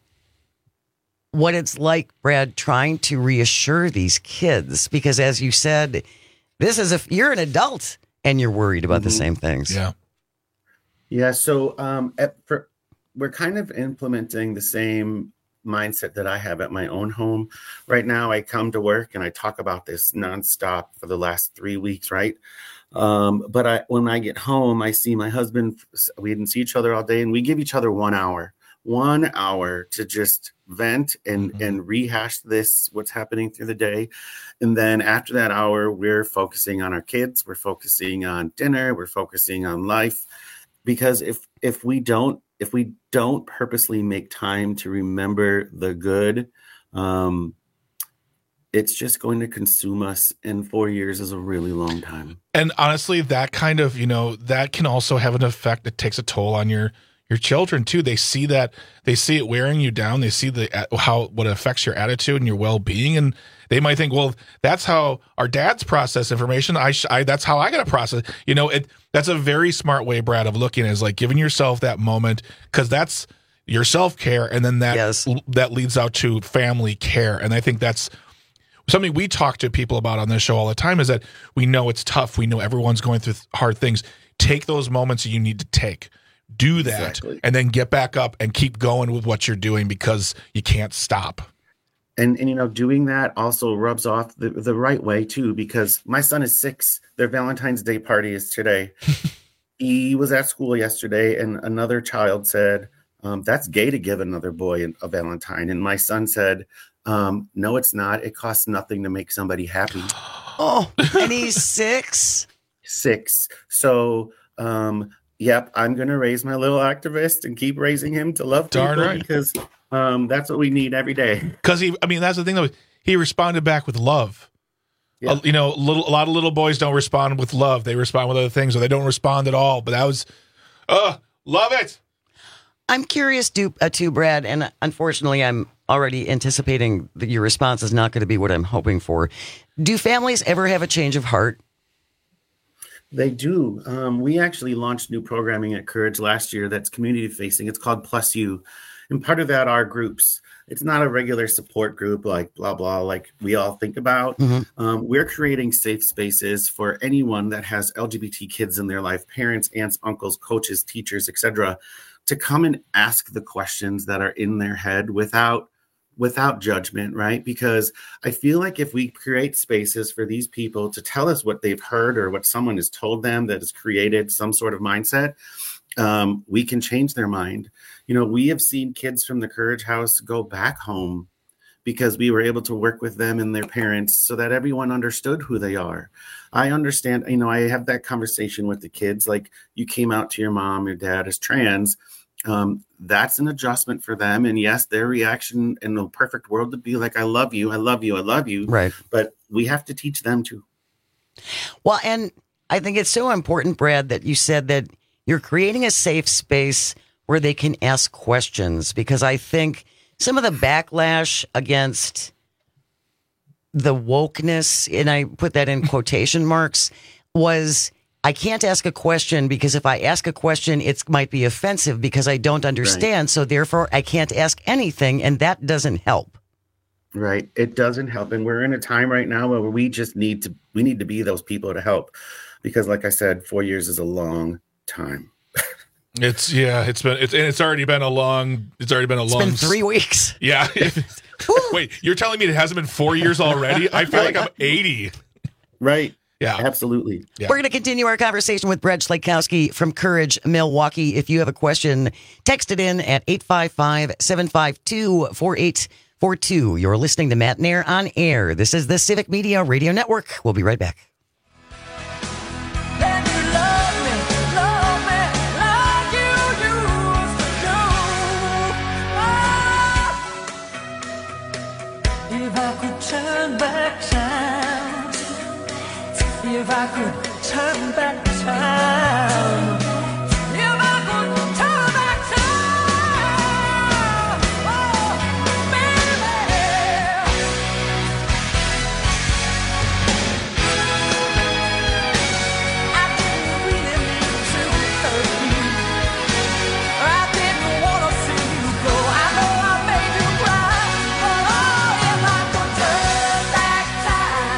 what it's like, Brad, trying to reassure these kids, because as you said, this is if you're an adult and you're worried about mm-hmm. the same things. Yeah. Yeah, so um, at, for, we're kind of implementing the same mindset that I have at my own home. Right now, I come to work and I talk about this nonstop for the last three weeks, right? Um, but I, when I get home, I see my husband. We didn't see each other all day, and we give each other one hour, one hour to just vent and, mm-hmm. and rehash this, what's happening through the day. And then after that hour, we're focusing on our kids. We're focusing on dinner. We're focusing on life. Because if if we don't if we don't purposely make time to remember the good, um, it's just going to consume us. And four years is a really long time. And honestly, that kind of, you know, that can also have an effect that takes a toll on your your children too. They see that, they see it wearing you down. They see the how what affects your attitude and your well-being, and they might think, well, that's how our dads process information. I, sh- I that's how I got to process. You know, it. That's a very smart way, Brad, of looking at it, is like giving yourself that moment, because that's your self-care, and then that yes. that leads out to family care. And I think that's something we talk to people about on this show all the time, is that we know it's tough. We know everyone's going through hard things. Take those moments that you need to take. Do that, exactly. And then get back up and keep going with what you're doing, because you can't stop. And, and you know, doing that also rubs off the, the right way, too, because my son is six. Their Valentine's Day party is today. He was at school yesterday, and another child said, um, that's gay to give another boy a Valentine. And my son said, um, no, it's not. It costs nothing to make somebody happy. Oh, and he's six? Six. So, um, yep, I'm going to raise my little activist and keep raising him to love Darn people right. because um, that's what we need every day. Because he, I mean, that's the thing though. He responded back with love. Yeah. Uh, you know, little, a lot of little boys don't respond with love. They respond with other things, or they don't respond at all. But that was, uh, love it. I'm curious, do, uh, too, Brad, and unfortunately, I'm already anticipating that your response is not going to be what I'm hoping for. Do families ever have a change of heart? They do. Um, we actually launched new programming at Courage last year that's community facing. It's called Plus You. And part of that are groups. It's not a regular support group like blah, blah, like we all think about. Mm-hmm. Um, we're creating safe spaces for anyone that has L G B T kids in their life, parents, aunts, uncles, coaches, teachers, et cetera, to come and ask the questions that are in their head without without judgment, right? Because I feel like if we create spaces for these people to tell us what they've heard or what someone has told them that has created some sort of mindset, um, we can change their mind. You know, we have seen kids from the Courage House go back home because we were able to work with them and their parents so that everyone understood who they are. I understand, you know, I have that conversation with the kids, like you came out to your mom, your dad is trans. Um, that's an adjustment for them. And yes, their reaction in the perfect world would be like, I love you, I love you, I love you. Right. But we have to teach them to. Well, and I think it's so important, Brad, that you said that you're creating a safe space where they can ask questions, because I think some of the backlash against the wokeness, and I put that in quotation marks, was I can't ask a question because if I ask a question, it might be offensive because I don't understand. Right. So therefore, I can't ask anything, and that doesn't help. Right. It doesn't help. And we're in a time right now where we just need to, we need to be those people to help. Because like I said, four years is a long time. It's yeah, it's been it's and it's already been a long it's already been a it's long been three weeks. Yeah. Wait, you're telling me it hasn't been four years already? I feel like I'm eighty. Right. Yeah. Absolutely. Yeah. We're going to continue our conversation with Brad Slakowski from Courage Milwaukee. If you have a question, text it in at eight five five, seven five two, four eight four two. You're listening to Matt Nair on Air. This is the Civic Media Radio Network. We'll be right back. If I could turn back time, if I could turn back time, oh, baby, I didn't really mean to hurt you. I didn't want to see you go. I know I made you cry, but oh, if I could turn back time.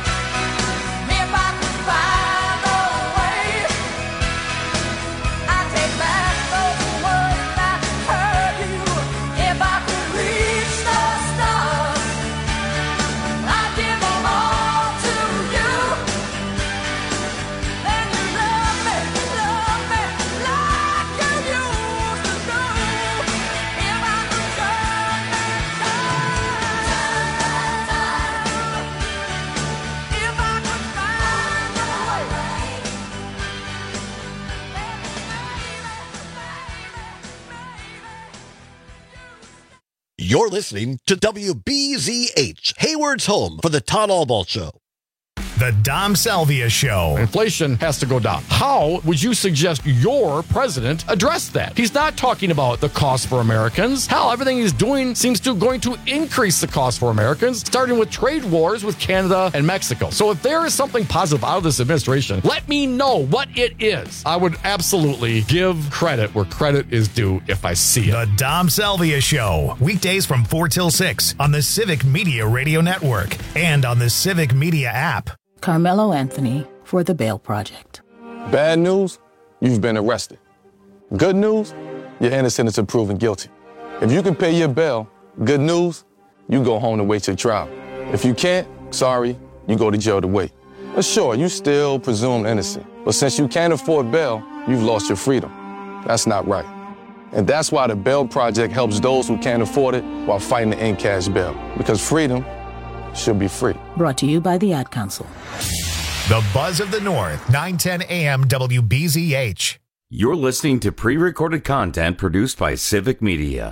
You're listening to W B Z H, Hayward's home for the Todd Albaugh Show. The Dom Salvia Show. Inflation has to go down. How would you suggest your president address that? He's not talking about the cost for Americans. Hell, everything he's doing seems to going to increase the cost for Americans, starting with trade wars with Canada and Mexico. So if there is something positive out of this administration, let me know what it is. I would absolutely give credit where credit is due if I see it. The Dom Salvia Show. Weekdays from four till six on the Civic Media Radio Network and on the Civic Media app. Carmelo Anthony for the Bail Project. Bad news, you've been arrested. Good news, you're innocent until proven guilty. If you can pay your bail, good news, you go home to wait your trial. If you can't, sorry, you go to jail to wait. But sure, you still presumed innocent. But since you can't afford bail, you've lost your freedom. That's not right. And that's why the Bail Project helps those who can't afford it while fighting to end cash bail. Because freedom should be free. Brought to you by the Ad Council. The Buzz of the North, nine ten A M W B Z H. You're listening to pre-recorded content produced by Civic Media.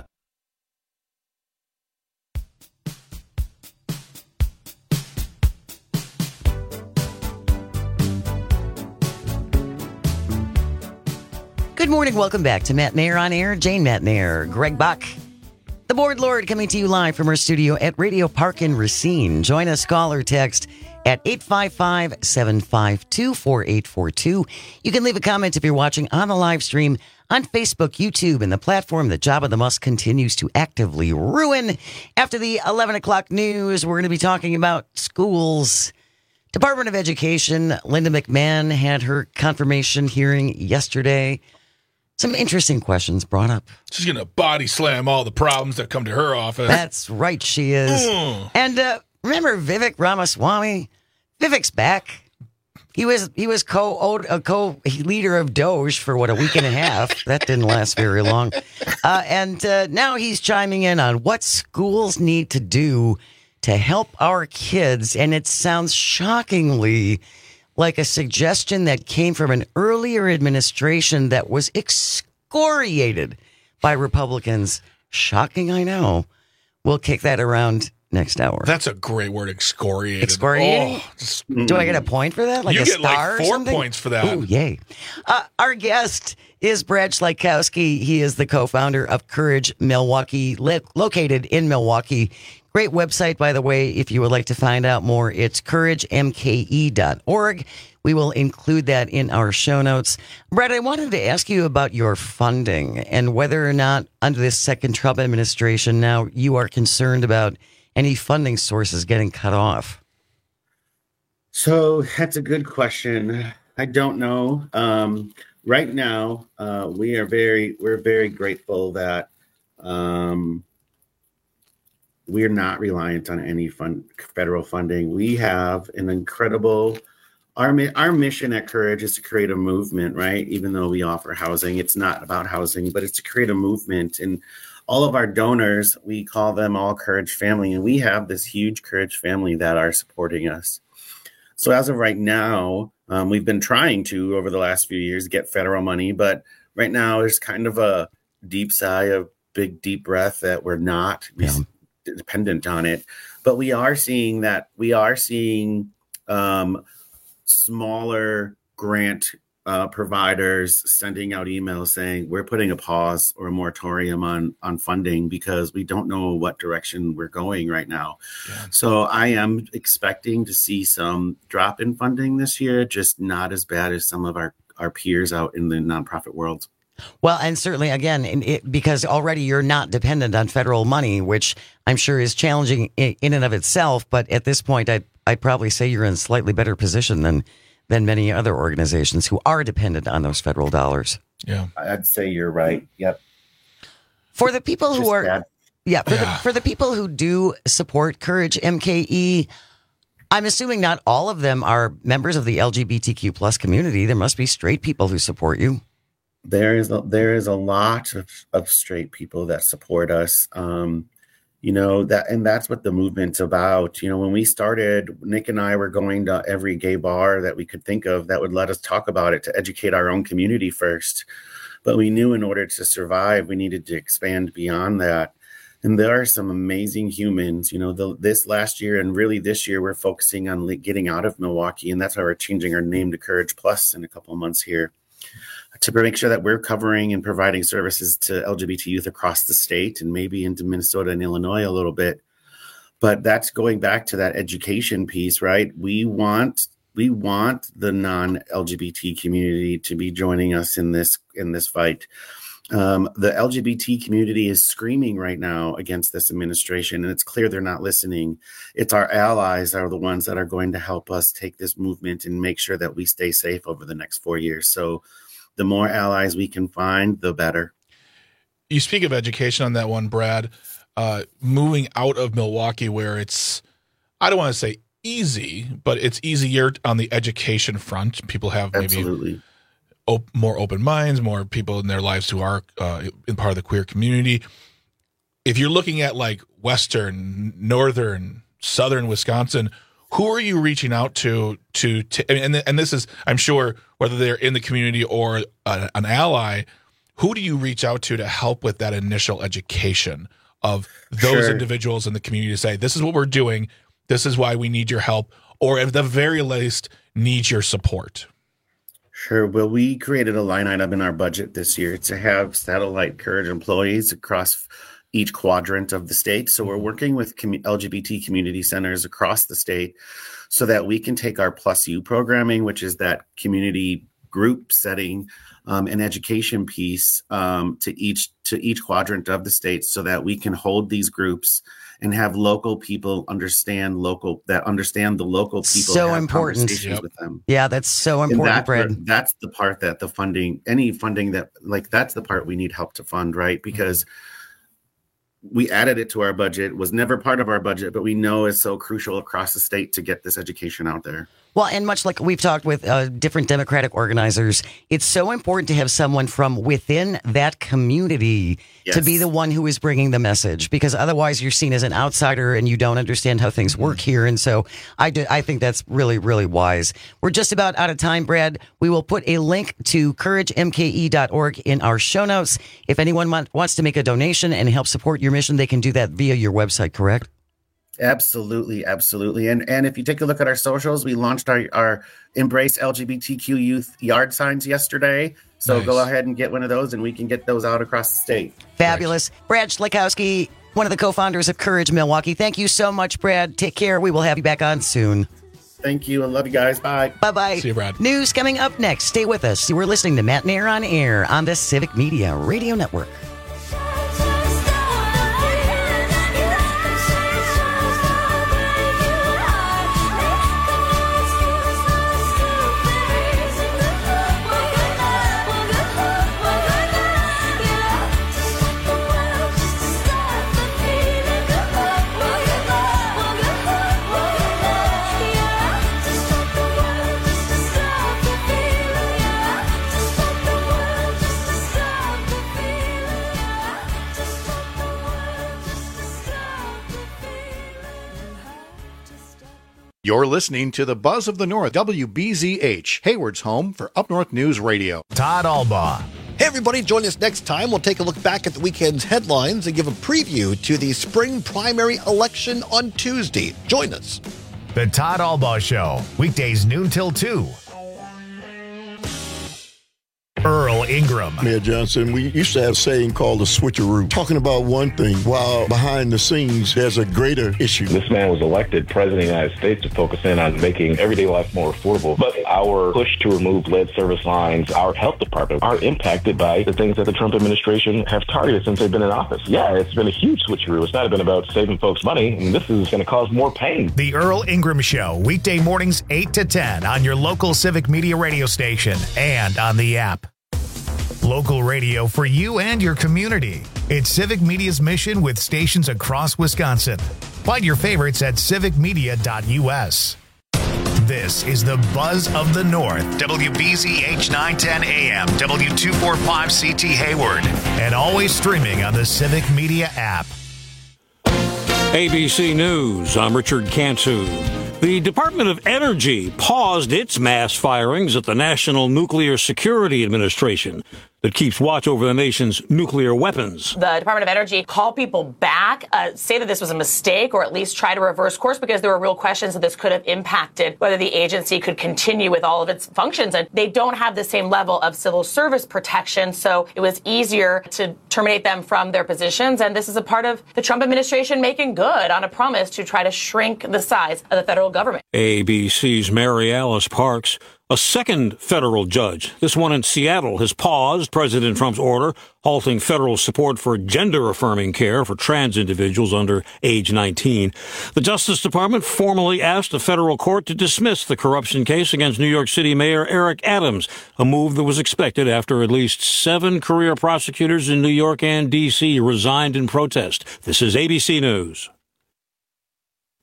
Good morning. Welcome back to Matt Mayer on Air. Jane Matt Mayer, Greg Buck, the Board Lord, coming to you live from our studio at Radio Park in Racine. Join us, call or text at eight five five, seven five two, four eight four two. You can leave a comment if you're watching on the live stream on Facebook, YouTube, and the platform that Jabba the Musk continues to actively ruin. After the eleven o'clock news, we're going to be talking about schools. Department of Education, Linda McMahon had her confirmation hearing yesterday. Some interesting questions brought up. She's going to body slam all the problems that come to her office. That's right, she is. Mm. And uh, remember Vivek Ramaswamy? Vivek's back. He was he was co a co leader of Doge for what, a week and a half. That didn't last very long. Uh, and uh, now he's chiming in on what schools need to do to help our kids. And it sounds shockingly like a suggestion that came from an earlier administration that was excoriated by Republicans. Shocking, I know. We'll kick that around next hour. That's a great word, excoriated. Excoriating? Oh, just, Do I get a point for that? Like you a get star like or four something? points for that. Ooh, yay. Uh, our guest is Brad Schleikowski. He is the co-founder of Courage Milwaukee, li- located in Milwaukee. Great website, by the way, if you would like to find out more. It's courage m k e dot org. We will include that in our show notes. Brad, I wanted to ask you about your funding and whether or not under this second Trump administration now you are concerned about any funding sources getting cut off. So that's a good question. I don't know. Um, right now, uh, we are very we're very grateful that um, we're not reliant on any fund, federal funding. We have an incredible. Our, our mission at Courage is to create a movement, right? Even though we offer housing, it's not about housing, but it's to create a movement. And all of our donors, we call them all Courage family. And we have this huge Courage family that are supporting us. So as of right now, um, we've been trying to, over the last few years, get federal money. But right now, there's kind of a deep sigh, a big, deep breath that we're not yeah. dependent on it. But we are seeing that we are seeing um, smaller grant uh, providers sending out emails saying we're putting a pause or a moratorium on on funding because we don't know what direction we're going right now. Yeah. So I am expecting to see some drop in funding this year, just not as bad as some of our, our peers out in the nonprofit world. Well, and certainly, again, it, because already you're not dependent on federal money, which I'm sure is challenging in, in and of itself. But at this point, I I'd probably say you're in a slightly better position than than many other organizations who are dependent on those federal dollars. Yeah, I'd say you're right. Yep. For the people Just who are, bad. yeah, for, Yeah. The, for the people who do support Courage M K E, I'm assuming not all of them are members of the L G B T Q plus community. There must be straight people who support you. There is a, there is a lot of, of straight people that support us. Um, you know, that, and that's what the movement's about. You know, when we started, Nick and I were going to every gay bar that we could think of that would let us talk about it to educate our own community first. But we knew in order to survive, we needed to expand beyond that. And there are some amazing humans, you know, the, this last year and really this year, we're focusing on getting out of Milwaukee. And that's why we're changing our name to Courage Plus in a couple of months here, to make sure that we're covering and providing services to L G B T youth across the state and maybe into Minnesota and Illinois a little bit. But that's going back to that education piece, right? We want we want the non-L G B T community to be joining us in this in this fight. Um, the L G B T community is screaming right now against this administration, and it's clear they're not listening. It's our allies are the ones that are going to help us take this movement and make sure that we stay safe over the next four years. So the more allies we can find, the better. You speak of education on that one, Brad. Uh, moving out of Milwaukee, where it's, I don't want to say easy, but it's easier on the education front. People have maybe Absolutely. op- more open minds, more people in their lives who are uh, in part of the queer community. If you're looking at like Western, Northern, Southern Wisconsin, who are you reaching out to? To, to and and this is, I'm sure, whether they're in the community or a, an ally, who do you reach out to to help with that initial education of those Sure. individuals in the community to say, this is what we're doing, this is why we need your help, or at the very least, need your support? Sure. Well, we created a line item in our budget this year to have Satellite Courage employees across each quadrant of the state. So we're working with commu- L G B T community centers across the state so that we can take our Plus U programming, which is that community group setting um, and education piece um, to each to each quadrant of the state, so that we can hold these groups and have local people understand local that understand the local people. So have important. conversations Yep. with them. Yeah, that's so And important, that's, Brad. where- that's the part that the funding, any funding that, like, that's the part we need help to fund, right? Because we added it to our budget, was never part of our budget, but we know is so crucial across the state to get this education out there. Well, and much like we've talked with uh, different Democratic organizers, it's so important to have someone from within that community to be the one who is bringing the message, because otherwise you're seen as an outsider and you don't understand how things work here. And so I, do, I think that's really, really wise. We're just about out of time, Brad. We will put a link to courage m k e dot org in our show notes. If anyone want, wants to make a donation and help support your mission, they can do that via your website, correct? Absolutely, absolutely. And and if you take a look at our socials, we launched our, our Embrace L G B T Q Youth yard signs yesterday. So Nice. go ahead and get one of those and we can get those out across the state. Fabulous. Brad Schlikowski, one of the co-founders of Courage Milwaukee. Thank you so much, Brad. Take care. We will have you back on soon. Thank you. I love you guys. Bye. Bye-bye. See you, Brad. News coming up next. Stay with us. You are listening to Matt and Air on Air on the Civic Media Radio Network. You're listening to the Buzz of the North, W B Z H, Hayward's home for Up North News Radio. Todd Albaugh. Hey, everybody, join us next time. We'll take a look back at the weekend's headlines and give a preview to the spring primary election on Tuesday. Join us. The Todd Albaugh Show, weekdays noon till two. Earl Ingram. Mayor Johnson, we used to have a saying called the switcheroo, talking about one thing while behind the scenes there's a greater issue. This man was elected president of the United States to focus in on making everyday life more affordable. But our push to remove lead service lines, our health department, are impacted by the things that the Trump administration have targeted since they've been in office. Yeah, it's been a huge switcheroo. It's not been about saving folks money, and this is going to cause more pain. The Earl Ingram Show, weekday mornings eight to ten on your local Civic Media radio station and on the app. Local radio for you and your community. It's Civic Media's mission with stations across Wisconsin. Find your favorites at civic media dot u s. This is the Buzz of the North, W B Z H nine ten A M, W two forty-five C T Hayward, and always streaming on the Civic Media app. A B C News, I'm Richard Cantu. The Department of Energy paused its mass firings at the National Nuclear Security Administration that keeps watch over the nation's nuclear weapons. The Department of Energy called people back, uh, say that this was a mistake, or at least try to reverse course, because there were real questions that this could have impacted whether the agency could continue with all of its functions. And they don't have the same level of civil service protection, so it was easier to terminate them from their positions. And this is a part of the Trump administration making good on a promise to try to shrink the size of the federal government. A B C's Mary Alice Parks. A second federal judge, this one in Seattle, has paused President Trump's order halting federal support for gender-affirming care for trans individuals under age nineteen. The Justice Department formally asked a federal court to dismiss the corruption case against New York City Mayor Eric Adams, a move that was expected after at least seven career prosecutors in New York and D C resigned in protest. This is A B C News.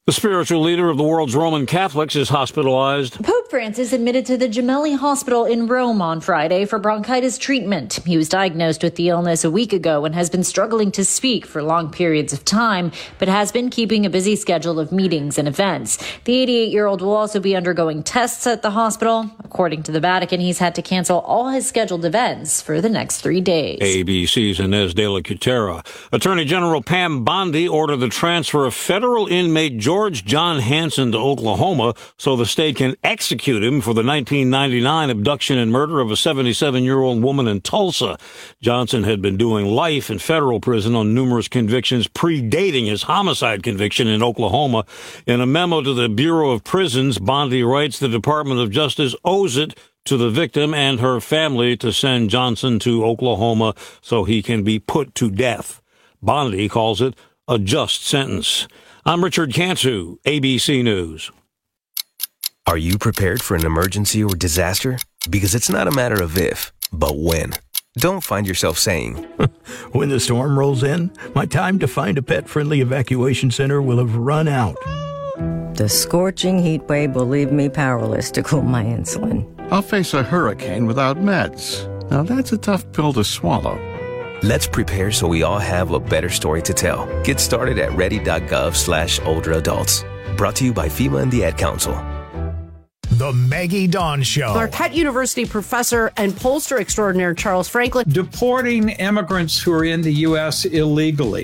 The spiritual leader of the world's Roman Catholics is hospitalized. Pope Francis admitted to the Gemelli Hospital in Rome on Friday for bronchitis treatment. He was diagnosed with the illness a week ago and has been struggling to speak for long periods of time, but has been keeping a busy schedule of meetings and events. The eighty-eight-year-old will also be undergoing tests at the hospital. According to the Vatican, he's had to cancel all his scheduled events for the next three days. A B C's Inez de la Cutera. Attorney General Pam Bondi ordered the transfer of federal inmate George John Hansen to Oklahoma so the state can execute him for the nineteen ninety-nine abduction and murder of a seventy-seven-year-old woman in Tulsa. Johnson had been doing life in federal prison on numerous convictions predating his homicide conviction in Oklahoma. In a memo to the Bureau of Prisons, Bondi writes the Department of Justice owes it to the victim and her family to send Johnson to Oklahoma so he can be put to death. Bondi calls it a just sentence. I'm Richard Cantu, A B C News. Are you prepared for an emergency or disaster? Because it's not a matter of if, but when. Don't find yourself saying, when the storm rolls in, my time to find a pet-friendly evacuation center will have run out. The scorching heat wave will leave me powerless to cool my insulin. I'll face a hurricane without meds. Now that's a tough pill to swallow. Let's prepare so we all have a better story to tell. Get started at ready.gov slash older adults. Brought to you by FEMA and the Ad Council. The Maggie Dawn Show. Marquette University professor and pollster extraordinaire Charles Franklin. Deporting immigrants who are in the U S illegally